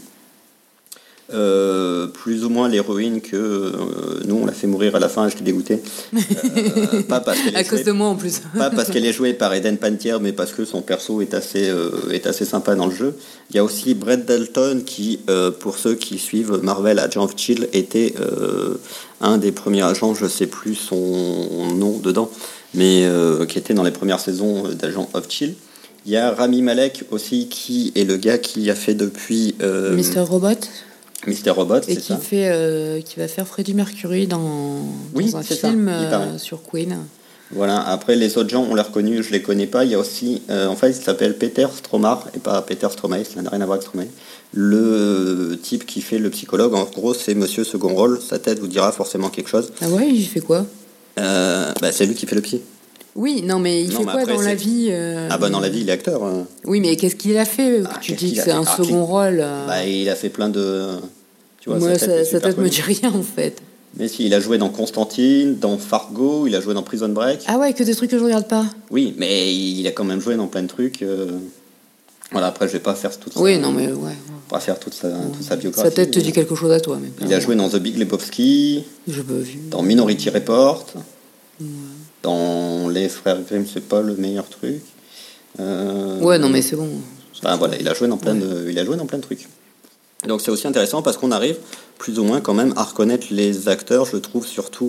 Speaker 1: Euh, plus ou moins l'héroïne que euh, nous on l'a fait mourir à la fin, j'étais dégoûté euh, pas parce qu'elle est
Speaker 2: à cause
Speaker 1: jouée,
Speaker 2: de moi en plus
Speaker 1: pas parce qu'elle est jouée par Eden Pantier, mais parce que son perso est assez, euh, est assez sympa dans le jeu. Il y a aussi Brett Dalton qui, euh, pour ceux qui suivent Marvel, Agent of Shield, était euh, un des premiers agents, je sais plus son nom dedans, mais euh, qui était dans les premières saisons d'Agent of Shield. Il y a Rami Malek aussi, qui est le gars qui a fait depuis euh,
Speaker 2: Mister Robot.
Speaker 1: Mister Robot,
Speaker 2: et
Speaker 1: c'est
Speaker 2: qui
Speaker 1: ça.
Speaker 2: fait, euh, qui va faire Freddie Mercury dans,
Speaker 1: oui,
Speaker 2: dans un film euh, sur Queen.
Speaker 1: Voilà. Après les autres gens, on l'a reconnu, je les connais pas. Il y a aussi, euh, en fait, il s'appelle Peter Stromar et pas Peter Stromae. Ça n'a rien à voir avec Stromae. Le type qui fait le psychologue, en gros, c'est Monsieur Second Rôle. Sa tête vous dira forcément quelque chose.
Speaker 2: Ah ouais, il fait quoi?
Speaker 1: euh, bah, c'est lui qui fait le psy.
Speaker 2: Oui, non, mais il non, fait mais quoi après, dans c'est... la vie euh...
Speaker 1: Ah bah dans la vie, il est acteur. Hein.
Speaker 2: Oui, mais qu'est-ce qu'il a fait? Ah, tu dis que c'est un ah, second qui... rôle. Euh...
Speaker 1: Bah, il a fait plein de. Tu vois,
Speaker 2: moi, sa tête, sa tête me dit rien en fait.
Speaker 1: Mais si, il a joué dans Constantine, dans Fargo, il a joué dans Prison Break.
Speaker 2: Ah ouais, que des trucs que je regarde pas.
Speaker 1: Oui, mais il a quand même joué dans plein de trucs. Euh... Voilà, après je vais pas faire toute.
Speaker 2: Oui,
Speaker 1: sa...
Speaker 2: non mais ouais.
Speaker 1: Pas faire toute sa, toute sa biographie.
Speaker 2: Sa tête te dit quelque chose à toi. Mais
Speaker 1: il a joué dans The Big Lebowski.
Speaker 2: Je pas vu.
Speaker 1: Dans Minority Report.
Speaker 2: Ouais.
Speaker 1: Dans Les Frères Grimm, c'est pas le meilleur truc. Euh...
Speaker 2: Ouais, non mais c'est bon.
Speaker 1: Enfin voilà, il a joué dans plein ouais. de, il a joué dans plein de trucs. Donc c'est aussi intéressant parce qu'on arrive plus ou moins quand même à reconnaître les acteurs, je trouve, surtout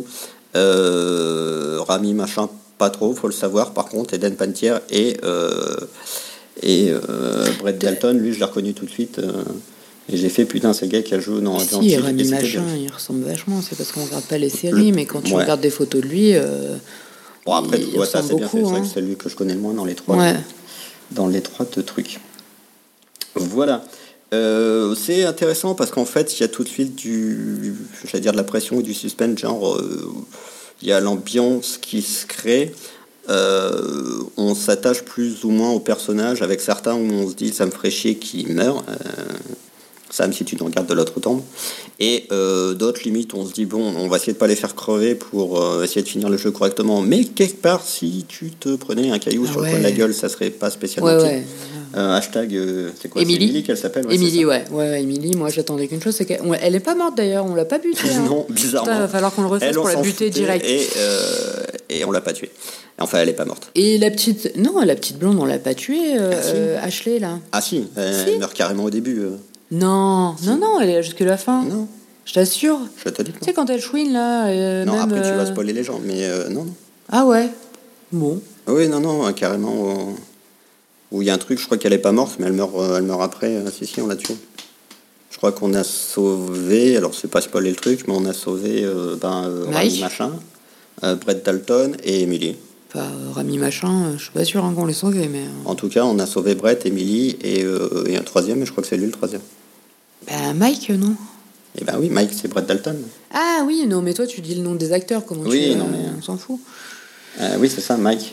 Speaker 1: euh, Rami machin, pas trop, faut le savoir. Par contre, Eden Pantier et, euh, et euh, Brett Dalton, lui je l'ai reconnu tout de suite. Euh, et j'ai fait putain, c'est le gars qui a joué dans
Speaker 2: Agent Si, Rami machin, il ressemble vachement, c'est parce qu'on regarde pas les séries, le, mais quand tu ouais. regardes des photos de lui. Euh,
Speaker 1: bon, après, tu vois, ça c'est bien fait,
Speaker 2: hein.
Speaker 1: C'est vrai que c'est lui que je connais le moins dans les trois,
Speaker 2: ouais.
Speaker 1: dans les trois de trucs. Voilà. Euh, c'est intéressant parce qu'en fait il y a tout de suite du, j'allais dire de la pression ou du suspense, genre euh, il y a l'ambiance qui se crée, euh, on s'attache plus ou moins aux personnages, avec certains où on se dit ça me ferait chier qu'ils meurent, euh, Sam si tu nous regardes de l'autre tombe, Et euh, d'autres, limite, on se dit, bon, on va essayer de pas les faire crever pour euh, essayer de finir le jeu correctement. Mais quelque part, si tu te prenais un caillou
Speaker 2: Ah
Speaker 1: sur
Speaker 2: ouais.
Speaker 1: le coin de la gueule, ça serait pas spécialement
Speaker 2: Ouais,
Speaker 1: pire.
Speaker 2: ouais.
Speaker 1: Euh, hashtag, euh, c'est quoi?
Speaker 2: Émilie.
Speaker 1: C'est Émilie qu'elle s'appelle? Ouais,
Speaker 2: Émilie, ouais. Ouais, ouais, Émilie, moi j'attendais qu'une chose, c'est qu'elle ouais, elle est pas morte d'ailleurs, on l'a pas butée. Hein.
Speaker 1: Non, bizarrement.
Speaker 2: Il va falloir qu'on le refasse
Speaker 1: Elle,
Speaker 2: pour
Speaker 1: on
Speaker 2: la
Speaker 1: s'en
Speaker 2: buter
Speaker 1: foutait
Speaker 2: direct.
Speaker 1: Et, euh, et on l'a pas tuée. Enfin, elle est pas morte.
Speaker 2: Et la petite. Non, la petite blonde, on l'a pas tuée, euh,
Speaker 1: Ah, si.
Speaker 2: euh, Ashley, là.
Speaker 1: Ah si, elle
Speaker 2: Si.
Speaker 1: meurt carrément au début. euh.
Speaker 2: Non, non, non, elle est là jusque la fin.
Speaker 1: Non,
Speaker 2: Je t'assure.
Speaker 1: je te dis que
Speaker 2: Tu sais,
Speaker 1: non.
Speaker 2: quand elle chouine, là. euh,
Speaker 1: Non,
Speaker 2: même,
Speaker 1: après tu
Speaker 2: euh,
Speaker 1: vas spoiler les gens, mais euh, non, non.
Speaker 2: Ah ouais. Bon.
Speaker 1: Oui, non, non, euh, carrément. euh, Où il y a un truc, je crois qu'elle est pas morte, mais elle meurt, euh, elle meurt après. euh, si, si, on l'a tuée. Je crois qu'on a sauvé, alors c'est pas spoiler le truc, mais on a sauvé euh, ben, euh,
Speaker 2: Mike.
Speaker 1: Rami Machin, euh, Brett Dalton et Emily.
Speaker 2: Enfin, euh, Rami Machin, euh, je suis pas sûr hein, qu'on l'ait sauvé, mais. euh,
Speaker 1: En tout cas, on a sauvé Brett, Emily et, euh, et un troisième, et je crois que c'est lui le troisième.
Speaker 2: Bah, Mike, euh, non.
Speaker 1: Et ben oui, Mike, c'est Brett Dalton.
Speaker 2: Ah oui, non, mais toi, tu dis le nom des acteurs, comment
Speaker 1: Oui,
Speaker 2: tu.
Speaker 1: non,
Speaker 2: euh,
Speaker 1: mais-
Speaker 2: On s'en fout.
Speaker 1: Euh, oui, c'est ça, Mike.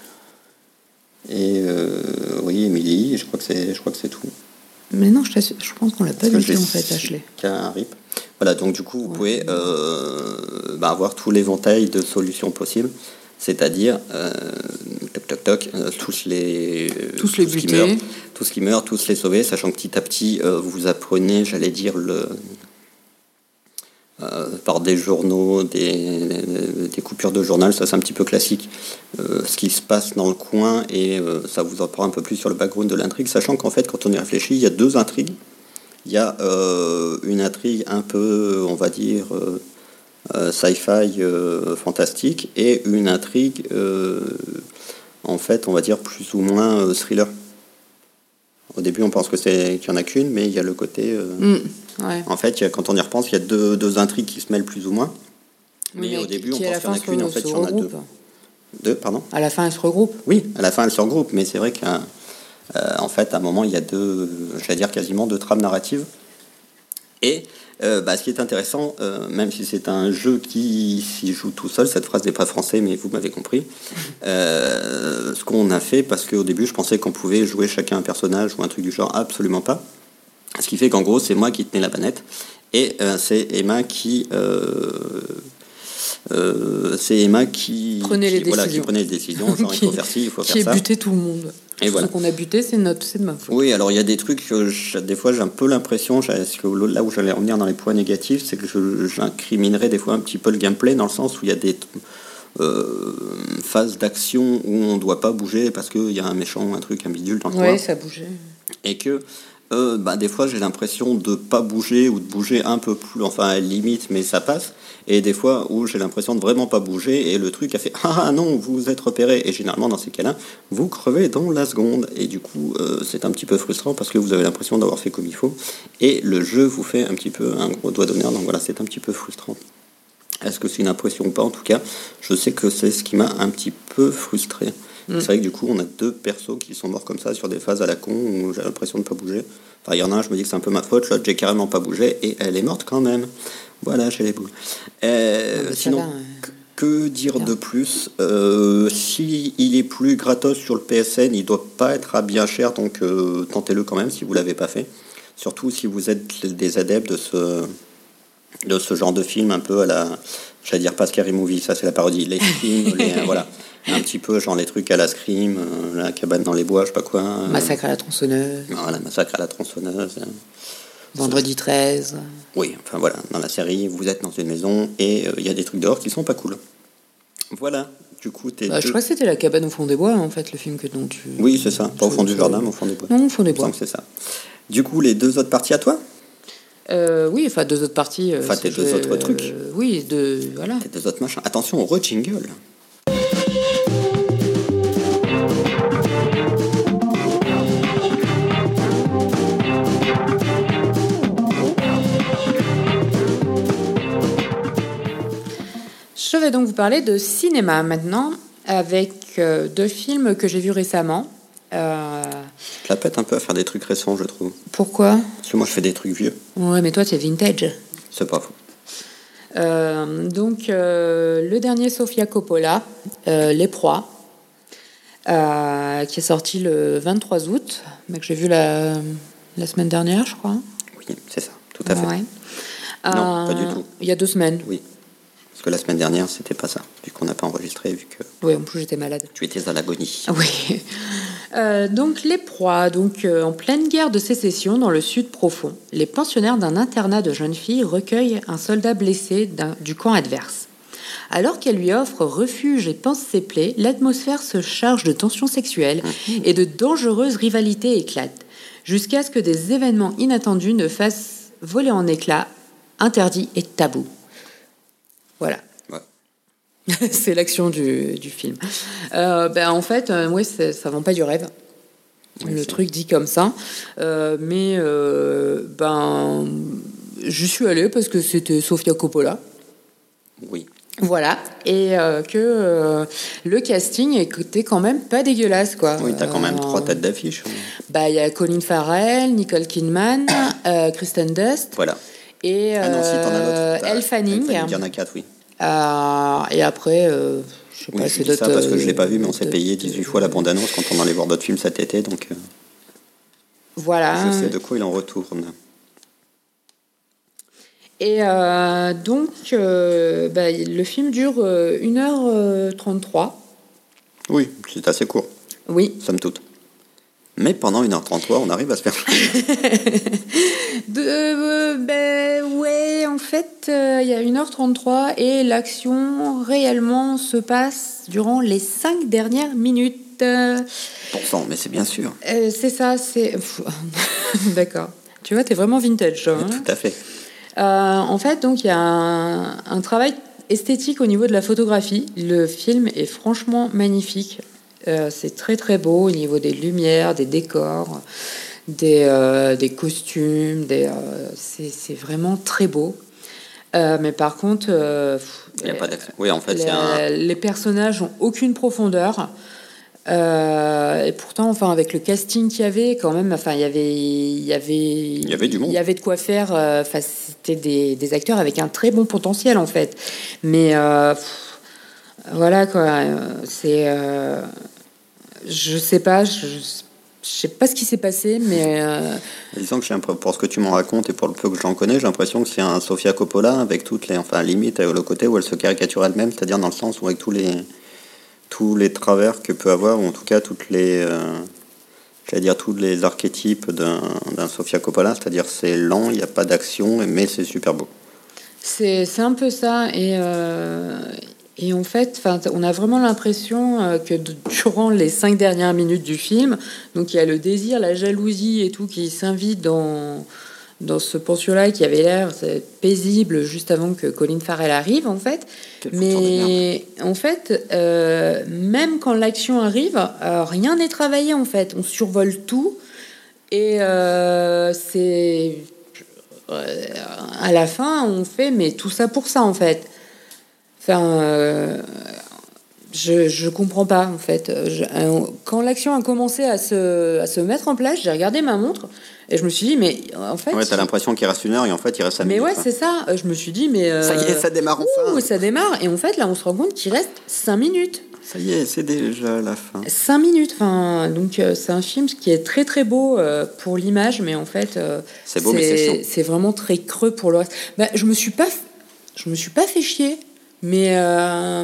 Speaker 1: Et euh, oui, Emily, je crois que c'est, je crois que c'est tout.
Speaker 2: Mais non, je, t'assure- je pense qu'on l'a pas
Speaker 1: Parce que
Speaker 2: buté
Speaker 1: j'ai
Speaker 2: en fait, Ashley.
Speaker 1: qu'un rip. Voilà, donc du coup, vous
Speaker 2: Ouais.
Speaker 1: pouvez euh, bah, avoir tout l'éventail de solutions possibles, c'est-à-dire euh, toc toc toc, euh, tous les
Speaker 2: Tous
Speaker 1: tout
Speaker 2: les
Speaker 1: ce qui
Speaker 2: buter.
Speaker 1: meurt, tous qui meurent, tous les sauver, sachant que petit à petit, euh, vous apprenez, j'allais dire le euh, par des journaux, des, des coupures de journal, ça c'est un petit peu classique, euh, ce qui se passe dans le coin, et euh, ça vous apprend un peu plus sur le background de l'intrigue, sachant qu'en fait, quand on y réfléchit, il y a deux intrigues. Il y a euh, une intrigue un peu, on va dire, euh, euh, sci-fi euh, fantastique, et une intrigue, euh, en fait, on va dire plus ou moins euh, thriller. Au début, on pense que c'est qu'il y en a qu'une, mais il y a le côté. euh,
Speaker 2: Mm, ouais.
Speaker 1: En fait, il y a- quand on y repense, il y a deux, deux intrigues qui se mêlent plus ou moins.
Speaker 2: Oui,
Speaker 1: Mais au début, on
Speaker 2: qui, à
Speaker 1: pense
Speaker 2: la
Speaker 1: qu'il y en a
Speaker 2: fin,
Speaker 1: qu'une,
Speaker 2: se-
Speaker 1: en fait,
Speaker 2: se
Speaker 1: il y en a deux.
Speaker 2: regroupent.
Speaker 1: Deux, pardon.
Speaker 2: À la fin, elles se regroupent.
Speaker 1: Oui, à la fin, elles se regroupent, mais c'est vrai qu'en euh, fait, à un moment, il y a deux, j'allais dire quasiment deux trames narratives. Et euh, bah, ce qui est intéressant, euh, même si c'est un jeu qui s'y joue tout seul, cette phrase n'est pas français, mais vous m'avez compris, euh, ce qu'on a fait, parce qu'au début, je pensais qu'on pouvait jouer chacun un personnage ou un truc du genre, absolument pas. Ce qui fait qu'en gros, c'est moi qui tenais la manette, et euh, c'est Emma qui... Euh, euh, c'est Emma qui
Speaker 2: Prenait les
Speaker 1: qui, voilà, qui
Speaker 2: décisions.
Speaker 1: prenait les décisions, genre il faut faire ci, il faut
Speaker 2: qui
Speaker 1: faire
Speaker 2: est
Speaker 1: ça.
Speaker 2: buté tout le monde.
Speaker 1: Et voilà.
Speaker 2: Ce qu'on a buté, c'est notre, c'est de ma faute.
Speaker 1: Oui, alors il y a des trucs que je- des fois j'ai un peu l'impression, j'ai- parce que là où j'allais revenir dans les points négatifs, c'est que je- j'incriminerais des fois un petit peu le gameplay, dans le sens où il y a des euh, phases d'action où on ne doit pas bouger parce qu'il y a un méchant, un truc, un bidule dans le coin.
Speaker 2: Ouais, ça bougeait.
Speaker 1: Et que euh, bah, des fois j'ai l'impression de pas bouger ou de bouger un peu plus, enfin à la limite, mais ça passe. Et des fois où j'ai l'impression de vraiment pas bouger et le truc a fait ah ah, non, vous êtes repéré. Et généralement dans ces cas-là, vous crevez dans la seconde. Et du coup, euh, c'est un petit peu frustrant parce que vous avez l'impression d'avoir fait comme il faut. Et le jeu vous fait un petit peu un gros doigt d'honneur. Donc voilà, c'est un petit peu frustrant. Est-ce que c'est une impression ou pas? En tout cas, je sais que c'est ce qui m'a un petit peu frustré. Mm. C'est vrai que du coup, on a deux persos qui sont morts comme ça sur des phases à la con où j'ai l'impression de pas bouger. Enfin, il y en a un, je me dis que c'est un peu ma faute. L'autre, j'ai carrément pas bougé et elle est morte quand même. Voilà, j'ai les boules. Euh, sinon,
Speaker 2: va,
Speaker 1: que, que dire de plus? euh, Si il est plus gratos sur le P S N, il doit pas être à bien cher, donc euh, tentez-le quand même si vous l'avez pas fait. Surtout si vous êtes des adeptes de ce de ce genre de film un peu à la, j'allais dire pas Scary Movie, ça c'est la parodie, les films, les, voilà, un petit peu genre les trucs à la Scream, euh, la cabane dans les bois, je sais pas quoi. Euh,
Speaker 2: Massacre à la tronçonneuse.
Speaker 1: Voilà, massacre à la tronçonneuse. Euh,
Speaker 2: Vendredi treize.
Speaker 1: Oui, enfin voilà, dans la série, vous êtes dans une maison et il euh, y a des trucs dehors qui sont pas cool. Voilà, du coup, t'es.
Speaker 2: Bah, je crois que c'était La cabane au fond des bois, en fait, le film que dont tu.
Speaker 1: Oui, c'est ça, pas au fond du jardin, mais au fond des bois.
Speaker 2: Non, au fond des
Speaker 1: Il me
Speaker 2: bois.
Speaker 1: semble que c'est ça. Du coup, les deux autres parties à toi?
Speaker 2: Euh, oui, enfin, deux autres parties. euh,
Speaker 1: Enfin,
Speaker 2: c'est
Speaker 1: tes deux
Speaker 2: joué,
Speaker 1: autres
Speaker 2: euh,
Speaker 1: trucs.
Speaker 2: Oui, deux. Voilà.
Speaker 1: Tes deux autres machins. Attention au re-jingle.
Speaker 2: Je vais donc vous parler de cinéma maintenant, avec euh, deux films que j'ai vus récemment. Euh,
Speaker 1: Je la pète un peu à faire des trucs récents, je trouve.
Speaker 2: Pourquoi?
Speaker 1: Parce que moi, je fais des trucs vieux.
Speaker 2: Ouais, mais toi, tu es vintage.
Speaker 1: C'est pas faux.
Speaker 2: Euh, donc, euh, le dernier Sofia Coppola, euh, Les Proies, euh, qui est sorti le vingt-trois août, mais que j'ai vu la, la semaine dernière, je crois.
Speaker 1: Oui, c'est ça, tout à fait.
Speaker 2: Ouais.
Speaker 1: Non,
Speaker 2: Euh,
Speaker 1: pas du tout.
Speaker 2: Il y a deux semaines.
Speaker 1: Oui. Parce que la semaine dernière, c'était pas ça. Vu qu'on n'a pas enregistré, vu que
Speaker 2: Oui, en plus j'étais malade.
Speaker 1: tu étais à l'agonie.
Speaker 2: Oui. Euh, donc les proies, donc euh, en pleine guerre de sécession dans le sud profond, les pensionnaires d'un internat de jeunes filles recueillent un soldat blessé d'un- du camp adverse. Alors qu'elle lui offre refuge et pense ses plaies, l'atmosphère se charge de tensions sexuelles et de dangereuses rivalités éclatent, jusqu'à ce que des événements inattendus ne fassent voler en éclats interdits et tabous. Voilà.
Speaker 1: Ouais.
Speaker 2: C'est l'action du, du film. Euh, ben, en fait, euh, ouais, c'est- ça vend pas du rêve.
Speaker 1: Oui,
Speaker 2: Le
Speaker 1: c'est-
Speaker 2: truc dit comme ça. Euh, mais euh, ben, j'y suis allée parce que c'était Sofia Coppola.
Speaker 1: Oui.
Speaker 2: Voilà. Et euh, que euh, le casting était quand même pas dégueulasse, quoi.
Speaker 1: Oui, t'as quand même
Speaker 2: Euh,
Speaker 1: trois têtes d'affiche.
Speaker 2: Bah, il y a Colin Farrell, Nicole Kidman, euh, Kristen Dust
Speaker 1: Voilà.
Speaker 2: et
Speaker 1: Ah non, si t'en as
Speaker 2: euh,
Speaker 1: l'autre. t'as-
Speaker 2: Elle Fanning.
Speaker 1: Il y en a quatre, oui.
Speaker 2: Euh, et après, euh, je sais
Speaker 1: Oui,
Speaker 2: pas,
Speaker 1: je
Speaker 2: c'est
Speaker 1: dis ça
Speaker 2: d'autres,
Speaker 1: parce que je l'ai pas vu, mais on
Speaker 2: euh,
Speaker 1: s'est payé dix-huit fois la bande-annonce quand on allait voir d'autres films cet été, donc euh,
Speaker 2: Voilà.
Speaker 1: je sais de quoi il en retourne.
Speaker 2: Et euh, donc, euh, bah, le film dure euh, une heure trente-trois.
Speaker 1: Oui, c'est assez court,
Speaker 2: Oui.
Speaker 1: somme toute. Mais pendant une heure trente-trois, on arrive à se faire...
Speaker 2: De, euh, ben, ouais, en fait, euh, il y a une heure trente-trois et l'action réellement se passe durant les cinq dernières minutes. Euh,
Speaker 1: Pourcent, mais c'est bien sûr.
Speaker 2: euh, c'est ça, c'est... Pff, d'accord. Tu vois, t'es vraiment vintage, toi, hein.
Speaker 1: Tout à fait.
Speaker 2: Euh, en fait, donc, il y a un, un travail esthétique au niveau de la photographie. Le film est franchement magnifique. Euh, c'est très, très beau au niveau des lumières, des décors, des, euh, des costumes. Des, euh, c'est, c'est vraiment très beau. Euh, mais par contre, euh,
Speaker 1: Il n'y a pas d'action. Oui, en fait,
Speaker 2: les,
Speaker 1: c'est un...
Speaker 2: les personnages ont aucune profondeur. Euh, et pourtant, enfin, avec le casting qu'il y avait, quand même, enfin, il y avait, il y avait,
Speaker 1: Il y avait du monde.
Speaker 2: Il y avait de quoi faire. euh, Enfin, c'était des, des acteurs avec un très bon potentiel, en fait. Mais euh, pff, voilà quoi. euh, C'est, euh, je sais pas, je, je sais pas ce qui s'est passé, mais euh,
Speaker 1: Disons que j'ai l'impression- pour ce que tu m'en racontes et pour le peu que j'en connais, j'ai l'impression que c'est un Sofia Coppola avec toutes les... Enfin, limite, euh, le côté où elle se caricature elle-même, c'est-à-dire dans le sens où avec tous les... tous les travers que peut avoir, ou en tout cas toutes les... Euh... J'allais dire tous les archétypes d'un, d'un Sofia Coppola, c'est-à-dire c'est lent, il n'y a pas d'action, mais c'est super beau.
Speaker 2: c'est, c'est un peu ça. Et, euh, et en fait, enfin, on a vraiment l'impression euh, que de- durant les cinq dernières minutes du film, donc il y a le désir, la jalousie et tout qui s'invite dans, dans ce pensionnat qui avait l'air c'est, paisible juste avant que Colin Farrell arrive, en fait.
Speaker 1: Quel fouteur de
Speaker 2: Mais en fait, euh, même quand l'action arrive, euh, rien n'est travaillé, en fait. On survole tout. Et euh, c'est... euh, à la fin, on fait, mais tout ça pour ça, en fait. Enfin, euh, je, je comprends pas, en fait. Je- euh, quand l'action a commencé à se, à se mettre en place, j'ai regardé ma montre et je me suis dit, mais en fait...
Speaker 1: Ouais, t'as l'impression qu'il reste une heure et en fait il reste cinq
Speaker 2: mais
Speaker 1: minutes.
Speaker 2: ouais,
Speaker 1: quoi.
Speaker 2: c'est ça. Euh, Je me suis dit, mais... euh,
Speaker 1: Ça y est, ça démarre enfin.
Speaker 2: ouh, ça démarre. Et en fait, là, on se rend compte qu'il reste cinq minutes.
Speaker 1: Ça y est, c'est déjà la fin.
Speaker 2: cinq minutes. Enfin, donc, euh, c'est un film qui est très, très beau euh, pour l'image, mais en fait... euh,
Speaker 1: C'est beau, mais c'est chiant.
Speaker 2: c'est vraiment très creux pour le reste. Bah, je me suis pas... Je me suis pas fait chier, mais... euh,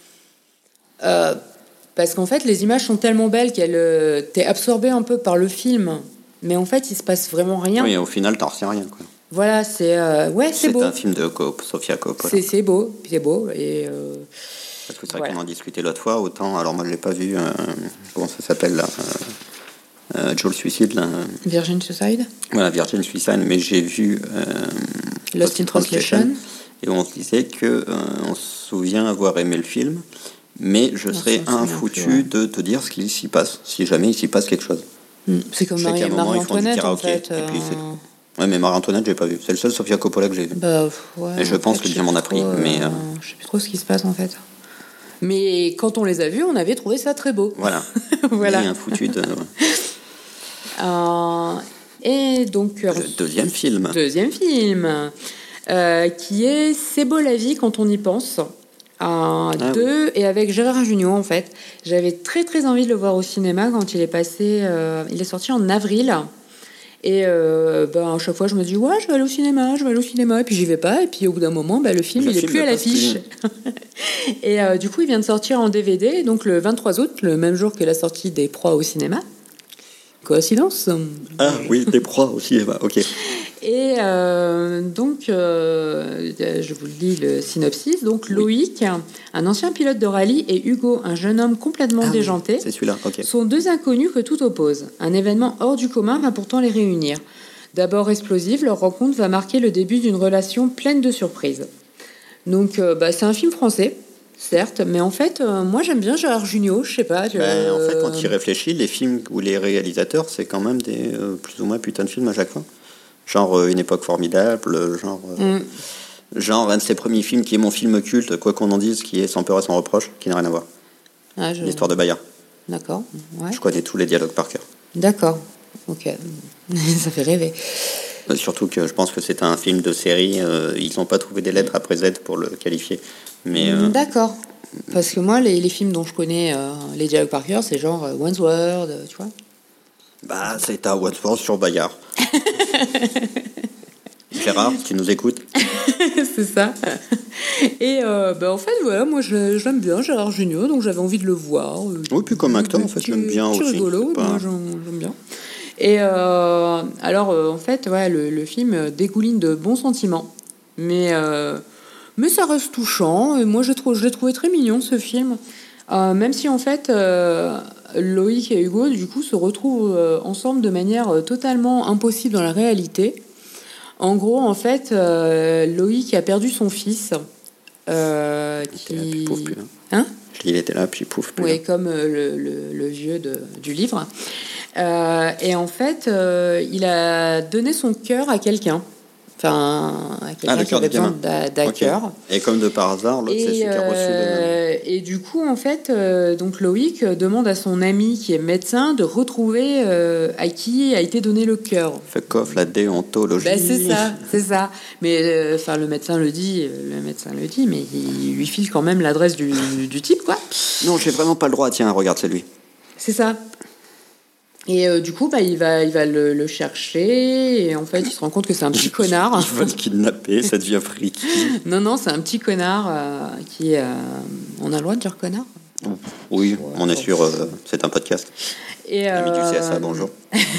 Speaker 2: euh, parce qu'en fait, les images sont tellement belles qu'elles... euh, t'es absorbé un peu par le film, mais en fait, il se passe vraiment rien.
Speaker 1: Oui, au final, t'en retiens rien. Quoi.
Speaker 2: Voilà, c'est... euh, ouais, c'est
Speaker 1: C'est
Speaker 2: beau.
Speaker 1: un film de Co- Sofia Coppola.
Speaker 2: C'est c'est beau, c'est beau. Et... euh,
Speaker 1: Parce que c'est vrai
Speaker 2: Voilà.
Speaker 1: qu'on en discutait l'autre fois, autant, alors moi je l'ai pas vu, euh, comment ça s'appelle là euh, euh, Joe le Suicide, là, euh,
Speaker 2: Virgin Suicide,
Speaker 1: voilà, Virgin Suicide, mais j'ai vu euh,
Speaker 2: Lost in Translation.
Speaker 1: et on se disait que euh, on se souvient avoir aimé le film, mais je
Speaker 2: On
Speaker 1: serais
Speaker 2: s'en souvient
Speaker 1: infoutu
Speaker 2: plus, ouais.
Speaker 1: de te dire ce qu'il s'y passe, si jamais il s'y passe quelque chose.
Speaker 2: Mm. C'est comme
Speaker 1: Je sais
Speaker 2: Marie,
Speaker 1: qu'à un moment, ils font du
Speaker 2: Marie-Antoinette, en
Speaker 1: karaoké,
Speaker 2: fait.
Speaker 1: et puis c'est
Speaker 2: euh,
Speaker 1: Ouais, mais Marie-Antoinette, j'ai pas vu. C'est le seul Sofia Coppola que j'ai vu.
Speaker 2: Bah, ouais,
Speaker 1: Et je
Speaker 2: en
Speaker 1: pense
Speaker 2: fait,
Speaker 1: que
Speaker 2: je
Speaker 1: bien
Speaker 2: sais
Speaker 1: m'en a
Speaker 2: plus
Speaker 1: pris,
Speaker 2: trop,
Speaker 1: mais,
Speaker 2: euh,
Speaker 1: euh,
Speaker 2: je sais plus trop ce qui se passe, en fait. Mais quand on les a vus, on avait trouvé ça très beau.
Speaker 1: Voilà.
Speaker 2: Voilà.
Speaker 1: Et un foutu de...
Speaker 2: Euh, et donc... euh,
Speaker 1: Le deuxième film.
Speaker 2: Deuxième film, euh, qui est C'est beau la vie quand on y pense. Euh, deux, et avec Gérard Jugnot, en fait. J'avais très très envie de le voir au cinéma quand il est passé. Euh, il est sorti en avril. Et euh, ben, à chaque fois, je me dis, ouais, je vais aller au cinéma, je vais aller au cinéma. Et puis, j'y vais pas. Et puis, au bout d'un moment, ben, le film,
Speaker 1: Le
Speaker 2: il est
Speaker 1: film
Speaker 2: plus
Speaker 1: ne
Speaker 2: à
Speaker 1: passe
Speaker 2: l'affiche. Et euh, du coup, il vient de sortir en D V D, donc le vingt-trois août, le même jour que la sortie des Proies au cinéma. Coïncidence.
Speaker 1: Ah oui, des proies aussi, bah, ok.
Speaker 2: Et euh, donc, euh, je vous lis le synopsis. Donc,
Speaker 1: Oui.
Speaker 2: Loïc, un ancien pilote de rallye, et Hugo, un jeune homme complètement
Speaker 1: Ah oui,
Speaker 2: déjanté,
Speaker 1: c'est celui-là, ok.
Speaker 2: sont deux inconnus que tout oppose. Un événement hors du commun va pourtant les réunir. D'abord explosive, leur rencontre va marquer le début d'une relation pleine de surprises. Donc, euh, bah, c'est un film français, certes, mais en fait, euh, moi j'aime bien Gérard Jugnot, je sais pas. Je...
Speaker 1: Ben, en fait, quand tu y réfléchis, les films ou les réalisateurs, c'est quand même des euh, plus ou moins putains de films à chaque fois. Genre euh, Une époque formidable, genre, euh,
Speaker 2: Mm.
Speaker 1: genre un de ses premiers films qui est mon film culte, quoi qu'on en dise, qui est Sans peur et sans reproche, qui n'a rien à voir.
Speaker 2: Ah, je...
Speaker 1: L'histoire de Bayard.
Speaker 2: D'accord, ouais.
Speaker 1: Je connais tous les dialogues par cœur.
Speaker 2: D'accord, ok. Ça fait rêver.
Speaker 1: Euh, Surtout que je pense que c'est un film de série, euh, ils n'ont pas trouvé des lettres après Z pour le qualifier. Mais euh,
Speaker 2: D'accord. Parce que moi, les, les films dont je connais euh, les dialogues par cœur, c'est genre euh, Wandsworth, euh, tu vois.
Speaker 1: bah, c'est à Wadsworth sur Bayard. Gérard, tu nous écoutes?
Speaker 2: C'est ça. Et euh, bah, en fait, voilà, moi je, je l'aime bien, Gérard Jugnot, donc j'avais envie de le voir. Euh,
Speaker 1: Oui, puis comme acteur, en fait,
Speaker 2: petit-
Speaker 1: je l'aime bien
Speaker 2: petit
Speaker 1: aussi.
Speaker 2: rigolo,
Speaker 1: C'est pas-
Speaker 2: moi j'en- j'aime bien. Et euh, alors, euh, en fait, ouais, le, le film dégouline de bons sentiments, mais, euh, mais ça reste touchant. Et moi, je, trouve, je l'ai trouvé très mignon, ce film. Euh, même si, en fait, euh, Loïc et Hugo, du coup, se retrouvent euh, ensemble de manière euh, totalement impossible dans la réalité. En gros, en fait, euh, Loïc a perdu son fils. Euh,
Speaker 1: était là, puis
Speaker 2: qui...
Speaker 1: pouf, plus là.
Speaker 2: Hein?
Speaker 1: Je dis, il était là, puis pouf, plus
Speaker 2: Oui,
Speaker 1: là.
Speaker 2: comme euh, le, le- le vieux de- du livre. Euh, et en fait, euh, il a donné son cœur à quelqu'un. Enfin, à quelqu'un
Speaker 1: Ah, le
Speaker 2: qui
Speaker 1: cœur
Speaker 2: avait
Speaker 1: du
Speaker 2: besoin
Speaker 1: gamin.
Speaker 2: d'a- d'un
Speaker 1: Ok.
Speaker 2: cœur.
Speaker 1: Et comme de par hasard, l'autre, c'est celui
Speaker 2: Et,
Speaker 1: qui a reçu le...
Speaker 2: euh, et du coup, en fait, euh, donc Loïc euh, demande à son ami qui est médecin de retrouver euh, à qui a été donné le cœur.
Speaker 1: Fuck off, la déontologie.
Speaker 2: Ben, c'est ça, c'est ça. Mais euh, enfin, le médecin le dit, euh, le médecin le dit, mais il lui file quand même l'adresse du, du type, quoi.
Speaker 1: Non, j'ai vraiment pas le droit. Tiens, regarde, c'est lui.
Speaker 2: C'est ça. Et euh, du coup, bah, il va, il va le, le chercher. Et en fait, il se rend compte que c'est un petit connard.
Speaker 1: Il va le kidnapper, ça devient freaky.
Speaker 2: Non, non, c'est un petit connard euh, qui est. euh, on a le droit de dire connard.
Speaker 1: Oui, on est sûr, euh, c'est un podcast.
Speaker 2: Et,
Speaker 1: Ami du
Speaker 2: euh,
Speaker 1: C S A, bonjour.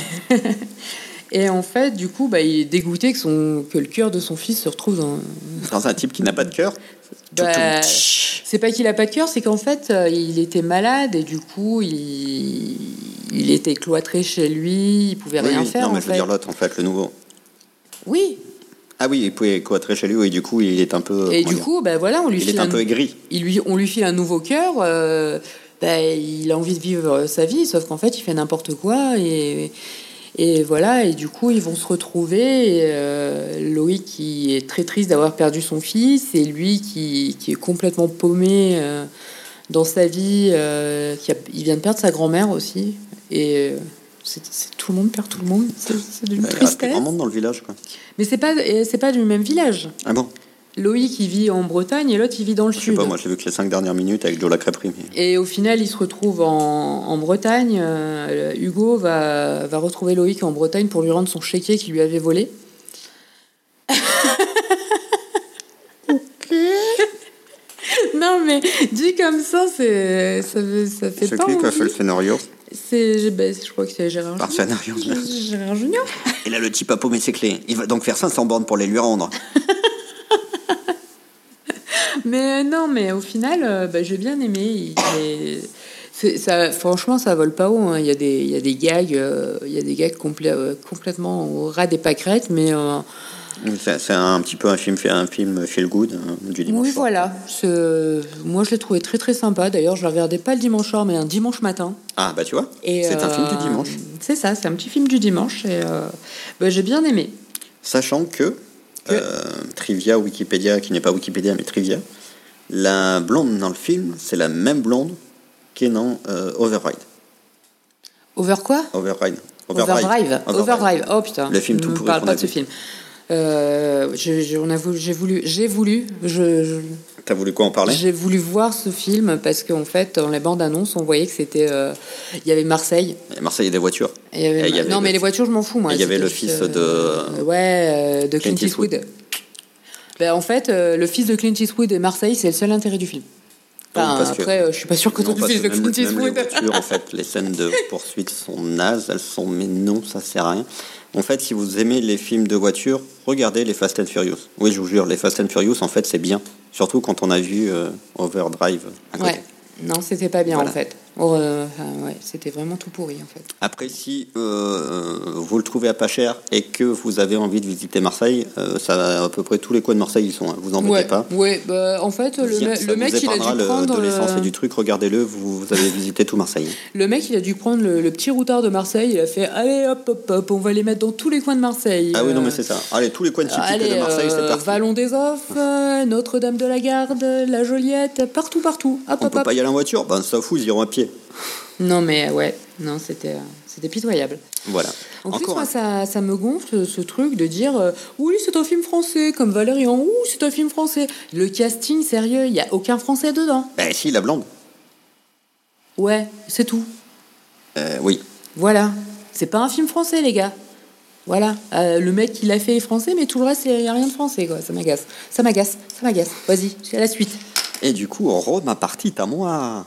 Speaker 2: Et en fait, du coup, bah, il est dégoûté que, son, que le cœur de son fils se retrouve dans.
Speaker 1: Dans un type qui n'a pas de cœur.
Speaker 2: Bah, c'est pas qu'il a pas de cœur, c'est qu'en fait, euh, il était malade et du coup, il, il était cloîtré chez lui, il pouvait
Speaker 1: Oui,
Speaker 2: rien
Speaker 1: oui.
Speaker 2: faire.
Speaker 1: Non, mais
Speaker 2: en
Speaker 1: je veux
Speaker 2: fait.
Speaker 1: dire l'autre, en fait, le nouveau.
Speaker 2: Oui.
Speaker 1: Ah oui, il pouvait cloîtrer chez lui, oui, du coup, il est un peu...
Speaker 2: Et
Speaker 1: comment
Speaker 2: du
Speaker 1: dire,
Speaker 2: coup, bah voilà, on lui
Speaker 1: il
Speaker 2: file
Speaker 1: est un peu aigri.
Speaker 2: il lui, on lui file un nouveau cœur. euh, bah, il a envie de vivre sa vie, sauf qu'en fait, il fait n'importe quoi et et voilà. Et du coup, ils vont se retrouver. Et, euh, Loïc qui est très triste d'avoir perdu son fils et lui qui, qui est complètement paumé euh, dans sa vie. Euh, qui a, il vient de perdre sa grand-mère aussi. Et euh, c'est, c'est- tout le monde perd tout le monde. C'est, c'est d'une
Speaker 1: Il reste plus
Speaker 2: tristesse.
Speaker 1: grand monde dans le village, quoi.
Speaker 2: Mais c'est pas, et c'est pas du même village.
Speaker 1: Ah bon?
Speaker 2: Loïc, il vit en Bretagne et l'autre, il vit dans le
Speaker 1: Je sais
Speaker 2: sud.
Speaker 1: pas, moi, j'ai vu que les cinq dernières minutes avec Joe la crêperie. mais-
Speaker 2: Et au final, il se retrouve en, en Bretagne. Euh, Hugo va, va retrouver Loïc en Bretagne pour lui rendre son chéquier qu'il lui avait volé. Non, mais dit comme ça, c'est, ça, fait- ça fait
Speaker 1: C'est
Speaker 2: pas
Speaker 1: qui qui a fait le
Speaker 2: envie.
Speaker 1: scénario?
Speaker 2: C'est, ben, je crois que c'est Gérard
Speaker 1: Par
Speaker 2: Junior.
Speaker 1: scénario.
Speaker 2: Gérard Junior.
Speaker 1: Et là, le type a paumé ses clés. Il va donc faire cinq cents bornes pour les lui rendre.
Speaker 2: Mais euh, non, mais au final, euh, bah, j'ai bien aimé. Il est- c'est- ça, franchement, ça vole pas haut. Hein. Il y a des, il y a des gags, euh, il y a des gags complè- euh, complètement au ras des pâquerettes, mais euh,
Speaker 1: C'est c'est un petit peu un film, fait un film feel good hein, du dimanche.
Speaker 2: oui,
Speaker 1: soir.
Speaker 2: voilà. C'est- moi, je l'ai trouvé très très sympa. D'ailleurs, je le regardais pas le dimanche soir, mais un dimanche matin.
Speaker 1: Ah bah tu vois,
Speaker 2: Et,
Speaker 1: c'est un film
Speaker 2: euh,
Speaker 1: du dimanche.
Speaker 2: C'est ça, c'est un petit film du dimanche. Et euh, bah, j'ai bien aimé.
Speaker 1: Sachant que, euh, trivia Wikipédia, qui n'est pas Wikipédia mais trivia, la blonde dans le film, c'est la même blonde qui est dans euh, Override.
Speaker 2: Over quoi?
Speaker 1: Override.
Speaker 2: Overdrive. Overdrive. Oh putain.
Speaker 1: Le film tout
Speaker 2: ne me
Speaker 1: pourri
Speaker 2: parle
Speaker 1: qu'on
Speaker 2: pas
Speaker 1: a
Speaker 2: de ce
Speaker 1: vu.
Speaker 2: film. Euh, je, je- on a voulu, j'ai voulu, j'ai voulu, je, je-
Speaker 1: T'as voulu quoi en parler?
Speaker 2: j'ai voulu voir ce film parce qu'en fait, dans les bandes annonces, on voyait que c'était, euh, il y avait Marseille.
Speaker 1: À Marseille, il y a des voitures.
Speaker 2: Et il y avait-
Speaker 1: Et il y avait
Speaker 2: non,
Speaker 1: le-
Speaker 2: mais les voitures, je m'en fous, moi.
Speaker 1: et il y avait
Speaker 2: C'était
Speaker 1: le
Speaker 2: juste,
Speaker 1: fils
Speaker 2: euh,
Speaker 1: de-
Speaker 2: ouais, euh, de Clint,
Speaker 1: Clint Eastwood.
Speaker 2: Eastwood. Ben, en fait, euh, le fils de Clint Eastwood et Marseille, c'est le seul intérêt du film. Enfin,
Speaker 1: parce que-
Speaker 2: après, euh, je suis pas sûr que
Speaker 1: Non,
Speaker 2: toi, du
Speaker 1: parce
Speaker 2: fils
Speaker 1: que
Speaker 2: de
Speaker 1: même,
Speaker 2: Clint
Speaker 1: même les
Speaker 2: Eastwood.
Speaker 1: voitures, en fait, les scènes de poursuite sont nazes, elles sont, mais non, ça sert à rien. En fait, si vous aimez les films de voitures, regardez les Fast and Furious. Oui, je vous jure, les Fast and Furious, en fait, c'est bien. Surtout quand on a vu euh, Overdrive à côté.
Speaker 2: Ouais. Non, c'était pas bien
Speaker 1: Voilà.
Speaker 2: en fait. Oh, euh, enfin, ouais, c'était vraiment tout pourri en fait.
Speaker 1: Après, si euh, vous le trouvez à pas cher et que vous avez envie de visiter Marseille, euh, ça, à peu près tous les coins de Marseille y sont, hein, vous embêtez
Speaker 2: Ouais,
Speaker 1: pas.
Speaker 2: ouais, bah, en fait, le,
Speaker 1: Viens,
Speaker 2: me-
Speaker 1: ça
Speaker 2: le
Speaker 1: vous
Speaker 2: mec, il a
Speaker 1: épargnera
Speaker 2: dû
Speaker 1: le-
Speaker 2: prendre.
Speaker 1: de l'essence
Speaker 2: euh,
Speaker 1: et du truc, regardez-le, vous, vous avez visité tout Marseille.
Speaker 2: Le mec, il a dû prendre le, le petit routard de Marseille. Il a fait, allez, hop, hop, hop, on va les mettre dans tous les coins de Marseille.
Speaker 1: Ah oui, non,
Speaker 2: Euh,
Speaker 1: mais c'est ça. Allez, tous les coins typiques
Speaker 2: Allez,
Speaker 1: de Marseille, c'est
Speaker 2: euh,
Speaker 1: parti.
Speaker 2: Vallon des Offres, euh, Notre-Dame de la Garde, La Joliette, partout, partout. Hop,
Speaker 1: On
Speaker 2: hop,
Speaker 1: peut
Speaker 2: hop.
Speaker 1: pas y aller en voiture, ben ça fout, ils iront à pied.
Speaker 2: Non, mais ouais, non, c'était, euh, c'était pitoyable.
Speaker 1: Voilà.
Speaker 2: En plus,
Speaker 1: Encore
Speaker 2: moi,
Speaker 1: un.
Speaker 2: ça, ça me gonfle ce truc de dire euh, oui, c'est un film français, comme Valérian, ouh, c'est un film français. Le casting, sérieux, il n'y a aucun français dedans.
Speaker 1: Ben si, la blonde.
Speaker 2: Ouais, c'est tout.
Speaker 1: Euh, oui.
Speaker 2: Voilà. C'est pas un film français, les gars. Voilà. Euh, le mec qui l'a fait est français, mais tout le reste, il n'y a rien de français, quoi. Ça m'agace. Ça m'agace. Ça m'agace. Vas-y, à la suite.
Speaker 1: Et du coup, Rome, ma partie, à moi.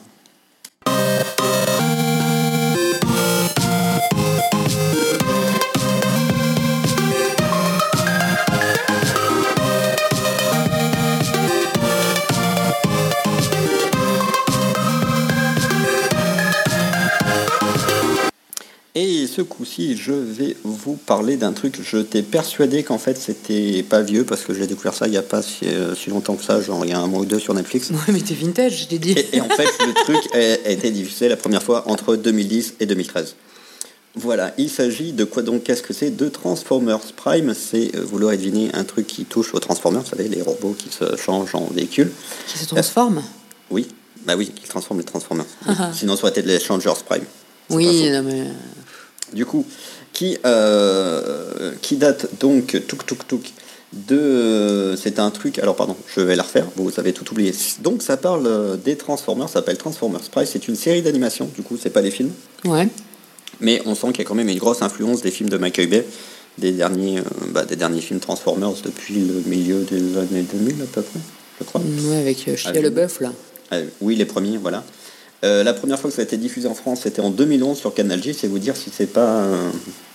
Speaker 1: Et ce coup-ci, je vais vous parler d'un truc. Je t'ai persuadé qu'en fait c'était pas vieux parce que j'ai découvert ça il n'y a pas si, euh, si longtemps que ça, genre il y a un mois ou deux sur Netflix.
Speaker 2: Ouais, mais t'es vintage, je t'ai dit.
Speaker 1: Et, et en fait, le truc a, a été diffusé la première fois entre deux mille dix et deux mille treize. Voilà, il s'agit de quoi donc? Qu'est-ce que c'est? De Transformers Prime. C'est, euh, vous l'aurez deviné, un truc qui touche aux Transformers, vous savez, les robots qui se changent en véhicules.
Speaker 2: Qui se transforme.
Speaker 1: Oui, bah oui, qui transforment les Transformers. Oui. Sinon, ça aurait été les Changers Prime. C'est pas
Speaker 2: Oui,
Speaker 1: faux.
Speaker 2: non, mais.
Speaker 1: Du coup, qui, euh, qui date donc, touk touk touk, de... C'est un truc... Alors, pardon, je vais la refaire, vous avez tout oublié. Donc, ça parle euh, des Transformers, ça s'appelle Transformers Prime, c'est une série d'animation, du coup, c'est pas des films.
Speaker 2: Ouais.
Speaker 1: Mais on sent qu'il y a quand même une grosse influence des films de Michael Bay, des derniers, euh, bah, des derniers films Transformers depuis le milieu des années deux mille, à peu près, je crois.
Speaker 2: Ouais, avec euh, Shia
Speaker 1: Ah,
Speaker 2: LaBeouf, là.
Speaker 1: Euh, oui, les premiers, voilà. Euh, la première fois que ça a été diffusé en France, c'était en deux mille onze sur Canal J. C'est vous dire si c'est pas euh,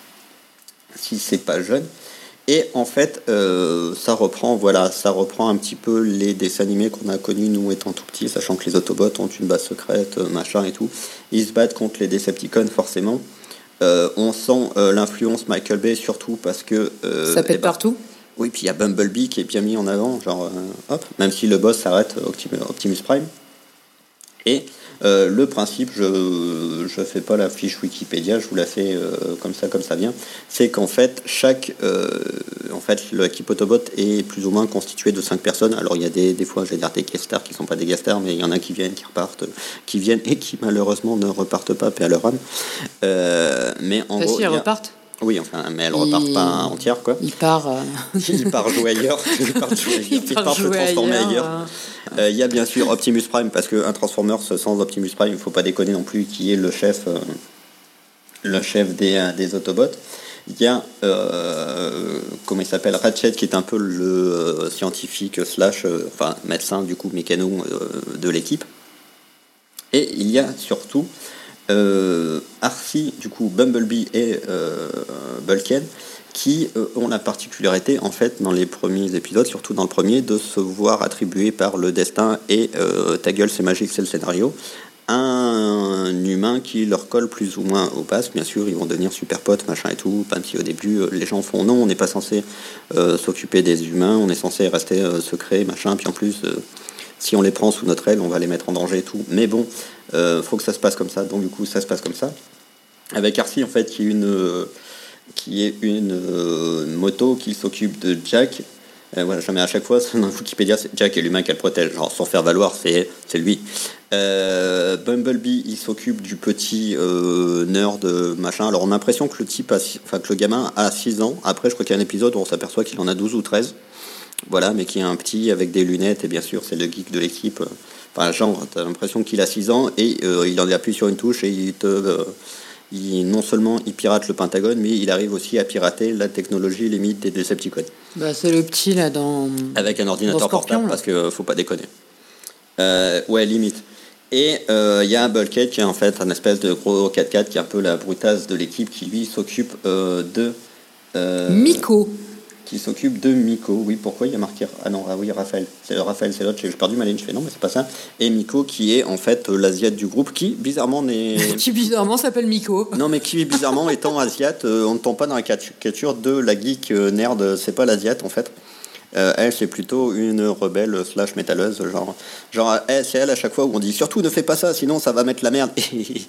Speaker 1: si c'est pas jeune. Et en fait, euh, ça reprend, voilà, ça reprend un petit peu les dessins animés qu'on a connus nous étant tout petits, sachant que les Autobots ont une base secrète, euh, machin et tout. Ils se battent contre les Decepticons forcément. Euh, on sent euh, l'influence Michael Bay surtout parce que euh,
Speaker 2: Ça pète
Speaker 1: eh ben,
Speaker 2: partout.
Speaker 1: oui, puis il y a Bumblebee qui est bien mis en avant, genre, euh, hop, même si le boss s'arrête, Optimus, Optimus Prime. Et euh, le principe, je ne fais pas la fiche Wikipédia, je vous la fais euh, comme ça, comme ça vient, c'est qu'en fait, chaque, euh, en fait, l'équipe Autobot est plus ou moins constituée de cinq personnes. Alors, il y a des, des fois, je vais dire des guest stars qui ne sont pas des guest stars, mais il y en a qui viennent, qui repartent, qui viennent et qui malheureusement ne repartent pas, paix à leur âme. Euh, mais en
Speaker 2: Bah
Speaker 1: gros,
Speaker 2: si,
Speaker 1: il
Speaker 2: elles
Speaker 1: y a-
Speaker 2: repartent.
Speaker 1: Oui, enfin, mais elles repartent
Speaker 2: Il-
Speaker 1: pas entières, quoi.
Speaker 2: Il part. euh,
Speaker 1: Il part jouer ailleurs. Il part jouer ailleurs.
Speaker 2: Il
Speaker 1: Il
Speaker 2: part
Speaker 1: part se
Speaker 2: jouer
Speaker 1: transformer
Speaker 2: ailleurs,
Speaker 1: ailleurs.
Speaker 2: hein.
Speaker 1: Euh, Il y a bien sûr Optimus Prime, parce qu'un Transformers sans Optimus Prime, il ne faut pas déconner non plus, qui est le chef, euh, le chef des, euh, des Autobots. Il y a, euh, comment il s'appelle, Ratchet, qui est un peu le euh, scientifique slash, euh, enfin médecin du coup mécano euh, de l'équipe. Et il y a surtout euh, Arcee, du coup Bumblebee et euh, Vulcan, qui euh, ont la particularité, en fait, dans les premiers épisodes, surtout dans le premier, de se voir attribuer par le destin et euh, ta gueule, c'est magique, c'est le scénario, un humain qui leur colle plus ou moins au passe. Bien sûr, ils vont devenir super potes, machin et tout, même si au début, euh, les gens font non, on n'est pas censé euh, s'occuper des humains, on est censé rester euh, secret, machin, puis en plus, euh, si on les prend sous notre aile, on va les mettre en danger et tout. Mais bon, euh, faut que ça se passe comme ça, donc du coup, ça se passe comme ça. Avec Arcee, en fait, qui est une... Euh, qui est une euh, moto qui s'occupe de Jack, Euh, voilà, jamais à chaque fois, dans Wikipédia, c'est Jack est l'humain qu'elle protège. Genre, sans faire valoir, c'est, c'est lui. Euh, Bumblebee, il s'occupe du petit euh, nerd machin. Alors, on a l'impression que le type, a, enfin, que le gamin a six ans. Après, je crois qu'il y a un épisode où on s'aperçoit qu'il en a douze ou treize. Voilà, mais qui est un petit avec des lunettes. Et bien sûr, c'est le geek de l'équipe. Enfin, genre, t'as l'impression qu'il a six ans et euh, il en appuie sur une touche et il te. Euh, Il, non seulement il pirate le Pentagone, mais il arrive aussi à pirater la technologie limite des Decepticons.
Speaker 2: Bah, c'est le petit là dans.
Speaker 1: Avec un ordinateur
Speaker 2: Scorpion,
Speaker 1: portable,
Speaker 2: là.
Speaker 1: parce que faut pas déconner. Euh, ouais, limite. Et il euh, y a un Bulkhead qui est en fait un espèce de gros quatre-quatre qui est un peu la brutasse de l'équipe qui lui s'occupe euh, de. Euh,
Speaker 2: Miko.
Speaker 1: Qui s'occupe de Miko. Oui, pourquoi il y a marqué. Ah non, ah oui, Raphaël. C'est Raphaël, c'est l'autre. J'ai perdu ma ligne. Je fais non, mais c'est pas ça. Et Miko qui est en fait euh, l'asiate du groupe qui bizarrement n'est.
Speaker 2: Qui bizarrement s'appelle Miko.
Speaker 1: Non, mais qui bizarrement étant asiate, euh, on ne tombe pas dans la caricature de la geek euh, nerd. C'est pas l'asiate en fait. Euh, elle, c'est plutôt une rebelle slash métalleuse. Genre, genre elle, c'est elle à chaque fois où on dit surtout ne fais pas ça, sinon ça va mettre la merde.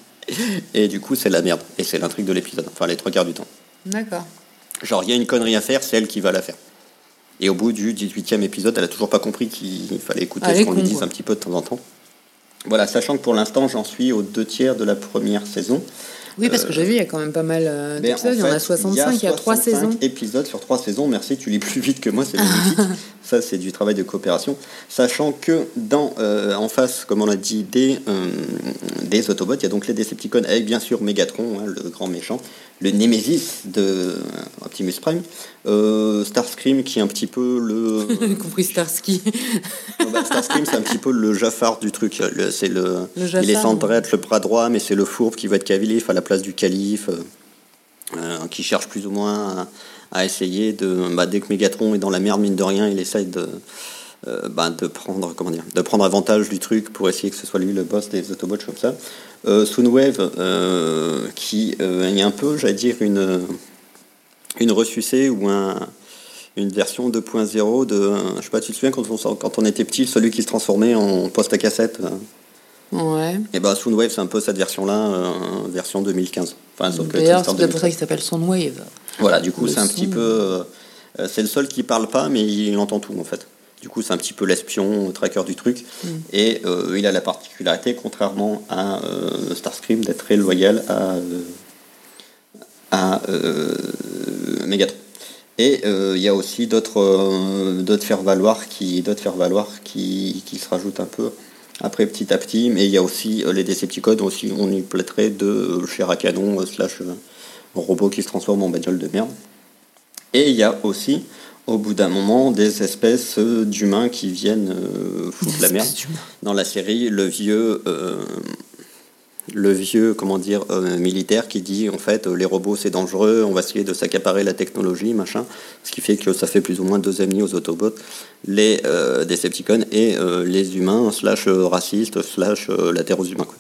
Speaker 1: Et du coup, c'est la merde. Et c'est l'intrigue de l'épisode. Enfin, les trois quarts du temps.
Speaker 2: D'accord.
Speaker 1: Genre, il y a une connerie à faire, c'est elle qui va la faire. Et au bout du dix-huitième épisode, elle a toujours pas compris qu'il fallait écouter
Speaker 2: ah,
Speaker 1: ce qu'on
Speaker 2: con,
Speaker 1: lui dise
Speaker 2: quoi.
Speaker 1: un petit peu de temps en temps. Voilà, sachant que pour l'instant, j'en suis aux deux tiers de la première saison.
Speaker 2: Oui, parce que j'ai vu, il y a quand même pas mal euh, d'épisodes. Il y en a soixante-cinq, il y a trois saisons.
Speaker 1: Épisodes sur trois saisons. Merci, tu lis plus vite que moi, c'est magnifique. Ça, c'est du travail de coopération. Sachant que dans, euh, en face, comme on l'a dit, des, euh, des Autobots, il y a donc les Decepticons avec bien sûr Megatron, hein, le grand méchant, le Némésis de euh, Optimus Prime, euh, Starscream qui est un petit peu le.
Speaker 2: compris Starsky.
Speaker 1: Non, bah, Starscream, c'est un petit peu le Jafar du truc. Le, c'est le,
Speaker 2: le Jafar,
Speaker 1: il est censé
Speaker 2: ouais.
Speaker 1: être le bras droit, mais c'est le fourbe qui va être calife à la place du calife, euh, euh, qui cherche plus ou moins à, à essayer de. Bah, dès que Megatron est dans la merde, mine de rien, il essaye de. Euh, bah, de prendre comment dire de prendre avantage du truc pour essayer que ce soit lui le boss des Autobots comme ça. euh, Soundwave euh, qui euh, est un peu, j'allais dire, une une ressucée ou un une version deux point zéro de, je sais pas, tu te souviens quand on, quand on était petit, celui qui se transformait en poste à cassette.
Speaker 2: Ouais.
Speaker 1: Et bah Soundwave, c'est un peu cette version là, euh, version deux mille quinze. Enfin, sauf que
Speaker 2: d'ailleurs c'est peut-être pour ça qu'il s'appelle Soundwave.
Speaker 1: Voilà, du coup
Speaker 2: le
Speaker 1: c'est un
Speaker 2: son.
Speaker 1: petit peu euh, c'est le seul qui parle pas mais il entend tout en fait. Du coup, c'est un petit peu l'espion, tracker du truc. Mm. Et euh, il a la particularité, contrairement à euh, Starscream, d'être très loyal à, euh, à euh, Megatron. Et il euh, y a aussi d'autres euh, d'autres faire-valoir qui, d'autres faire-valoir qui, qui se rajoutent un peu après petit à petit. Mais il y a aussi euh, les Decepticons, aussi on y pléterait de euh, chair à canon, euh, slash euh, robot qui se transforme en bagnole de merde. Et il y a aussi au bout d'un moment, des espèces euh, d'humains qui viennent euh, foutre la merde. Dans la série, le vieux, euh, le vieux, comment dire, euh, militaire qui dit en fait, euh, les robots c'est dangereux, on va essayer de s'accaparer la technologie, machin. Ce qui fait que ça fait plus ou moins deux ennemis aux Autobots, les euh, Decepticons et euh, les humains slash euh, racistes slash euh, latéraux humains. Quoi.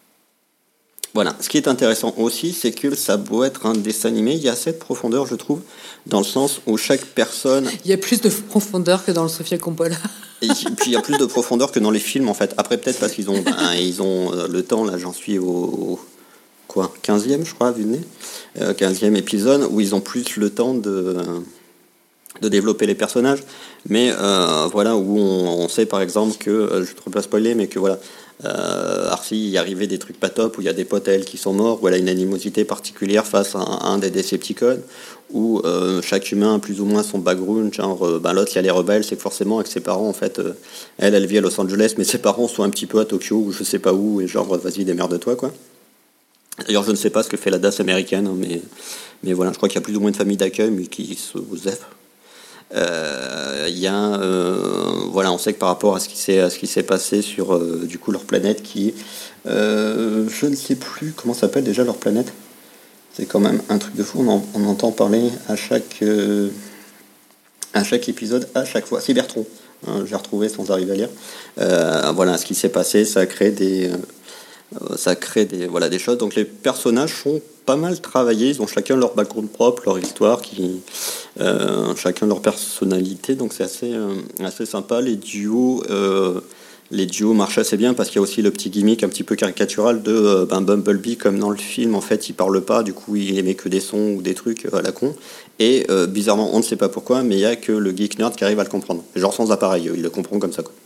Speaker 1: Voilà. Ce qui est intéressant aussi, c'est que ça doit être un dessin animé, il y a assez de profondeur, je trouve, dans le sens où chaque personne...
Speaker 2: Il y a plus de profondeur que dans le Sofia Coppola.
Speaker 1: Et puis il y a plus de profondeur que dans les films, en fait. Après, peut-être parce qu'ils ont, ben, ils ont euh, le temps, là, j'en suis au... au quoi, quinzième, je crois, vu le nez, euh, quinzième épisode, où ils ont plus le temps de... de développer les personnages, mais euh, voilà, où on, on sait par exemple que, euh, je ne veux pas spoiler, mais que voilà, euh, Arcee, il y arrivait des trucs pas top, où il y a des potes à elle qui sont morts, où elle a une animosité particulière face à un, à un des Decepticons, où euh, chaque humain a plus ou moins son background, genre euh, ben, l'autre il y a les rebelles, c'est que forcément avec ses parents, en fait, euh, elle, elle vit à Los Angeles, mais ses parents sont un petit peu à Tokyo, ou je sais pas où, et genre, vas-y, démerde-toi, quoi. D'ailleurs, je ne sais pas ce que fait la D A S américaine, mais, mais voilà, je crois qu'il y a plus ou moins de familles d'accueil, mais qui se zèfent. Il euh, y a euh, voilà, on sait que par rapport à ce qui s'est à ce qui s'est passé sur euh, du coup leur planète qui euh, je ne sais plus comment s'appelle déjà leur planète, c'est quand même un truc de fou, on, en, on entend parler à chaque euh, à chaque épisode, à chaque fois. Cybertron, hein, j'ai retrouvé sans arriver à lire. Euh, voilà, ce qui s'est passé, ça crée des euh, ça crée des voilà des choses, donc les personnages sont pas mal travaillés, ils ont chacun leur background propre, leur histoire, qui, euh, chacun leur personnalité, donc c'est assez, euh, assez sympa. Les duos, euh, les duos marchent assez bien parce qu'il y a aussi le petit gimmick un petit peu caricatural de euh, ben Bumblebee, comme dans le film, en fait, il parle pas, du coup, il émet que des sons ou des trucs à la con. Et euh, bizarrement, on ne sait pas pourquoi, mais il y a que le geek nerd qui arrive à le comprendre. Genre sans appareil, il le comprend comme ça, quoi.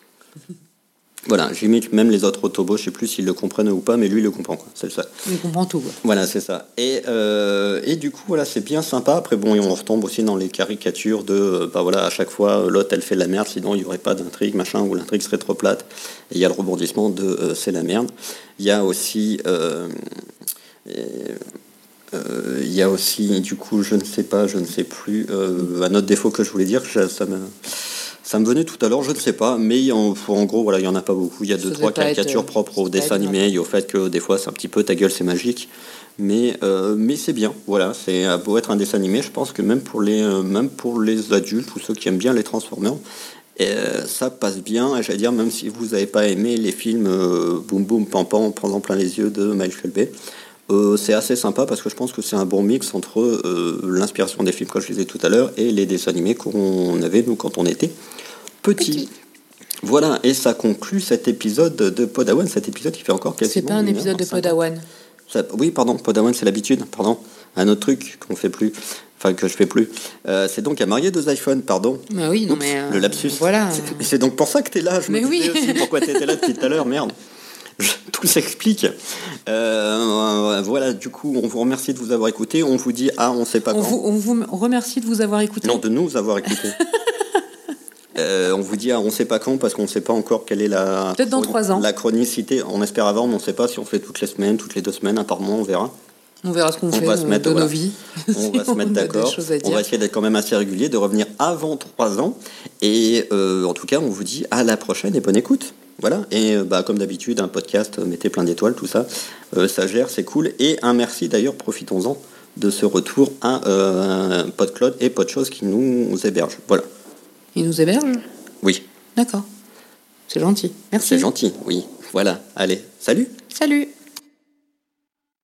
Speaker 1: Voilà, j'imite même les autres Autobots, je sais plus s'ils le comprennent ou pas, mais lui il le comprend, quoi. C'est le seul.
Speaker 2: Il comprend tout, quoi.
Speaker 1: Voilà, c'est ça. Et, euh, et du coup, voilà, c'est bien sympa. Après, bon, on retombe aussi dans les caricatures de, euh, bah voilà, à chaque fois, l'autre elle fait de la merde, sinon il n'y aurait pas d'intrigue, machin, ou l'intrigue serait trop plate. Et il y a le rebondissement de euh, c'est la merde. Il y a aussi. Euh, et, euh, il y a aussi, du coup, je ne sais pas, je ne sais plus, euh, un autre défaut que je voulais dire, ça, ça me. Ça me venait tout à l'heure, je ne sais pas, mais en, en gros, voilà, il n'y en a pas beaucoup. Il y a deux, trois caricatures être, propres au dessin animé et au fait que des fois, c'est un petit peu ta gueule, c'est magique. Mais, euh, mais c'est bien, voilà. C'est beau être un dessin animé, je pense que même pour les, euh, même pour les adultes ou ceux qui aiment bien les Transformers, euh, ça passe bien. Et j'allais dire, même si vous n'avez pas aimé les films euh, Boum Boum Pam Pam en prenant plein les yeux de Michael Bay, euh, c'est assez sympa parce que je pense que c'est un bon mix entre euh, l'inspiration des films, comme je disais tout à l'heure, et les dessins animés qu'on avait, nous, quand on était petit. petit. Voilà, et ça conclut cet épisode de Podawan, cet épisode qui fait encore quasiment...
Speaker 2: C'est pas un épisode de Podawan.
Speaker 1: Ça, oui, pardon, Podawan, c'est l'habitude, pardon. Un autre truc qu'on fait plus, enfin que je fais plus. Euh, c'est donc à marier deux iPhones, pardon.
Speaker 2: Bah oui, non
Speaker 1: Oups,
Speaker 2: mais... Euh,
Speaker 1: le lapsus.
Speaker 2: Voilà.
Speaker 1: C'est, c'est donc pour ça que t'es là, je
Speaker 2: mais
Speaker 1: me
Speaker 2: oui.
Speaker 1: disais aussi pourquoi t'étais là depuis tout à l'heure, merde. Tout s'explique. Euh, voilà, du coup, on vous remercie de vous avoir écouté. On vous dit, ah, on sait pas
Speaker 2: on
Speaker 1: quand.
Speaker 2: Vous, on vous remercie de vous avoir écouté.
Speaker 1: Non, de nous avoir écouté. Euh, on vous dit, ah, on sait pas quand, parce qu'on sait pas encore quelle est la,
Speaker 2: Peut-être dans trois ans.
Speaker 1: la chronicité. On espère avoir, mais on sait pas si on fait toutes les semaines, toutes les deux semaines, un par mois, on verra.
Speaker 2: On verra ce qu'on
Speaker 1: on
Speaker 2: fait
Speaker 1: va se mettre,
Speaker 2: de
Speaker 1: voilà.
Speaker 2: nos vies.
Speaker 1: On va se mettre d'accord. On va essayer d'être quand même assez régulier, de revenir avant trois ans. Et euh, en tout cas, on vous dit à la prochaine et bonne écoute. Voilà. Et euh, bah, comme d'habitude, un podcast, mettez plein d'étoiles, tout ça. Euh, ça gère, c'est cool. Et un merci d'ailleurs, profitons-en de ce retour à euh, PodCloud et PodChose qui nous hébergent. Voilà.
Speaker 2: Ils nous hébergent ?
Speaker 1: Oui.
Speaker 2: D'accord. C'est gentil. Merci.
Speaker 1: C'est gentil, oui. Voilà. Allez, salut.
Speaker 2: Salut.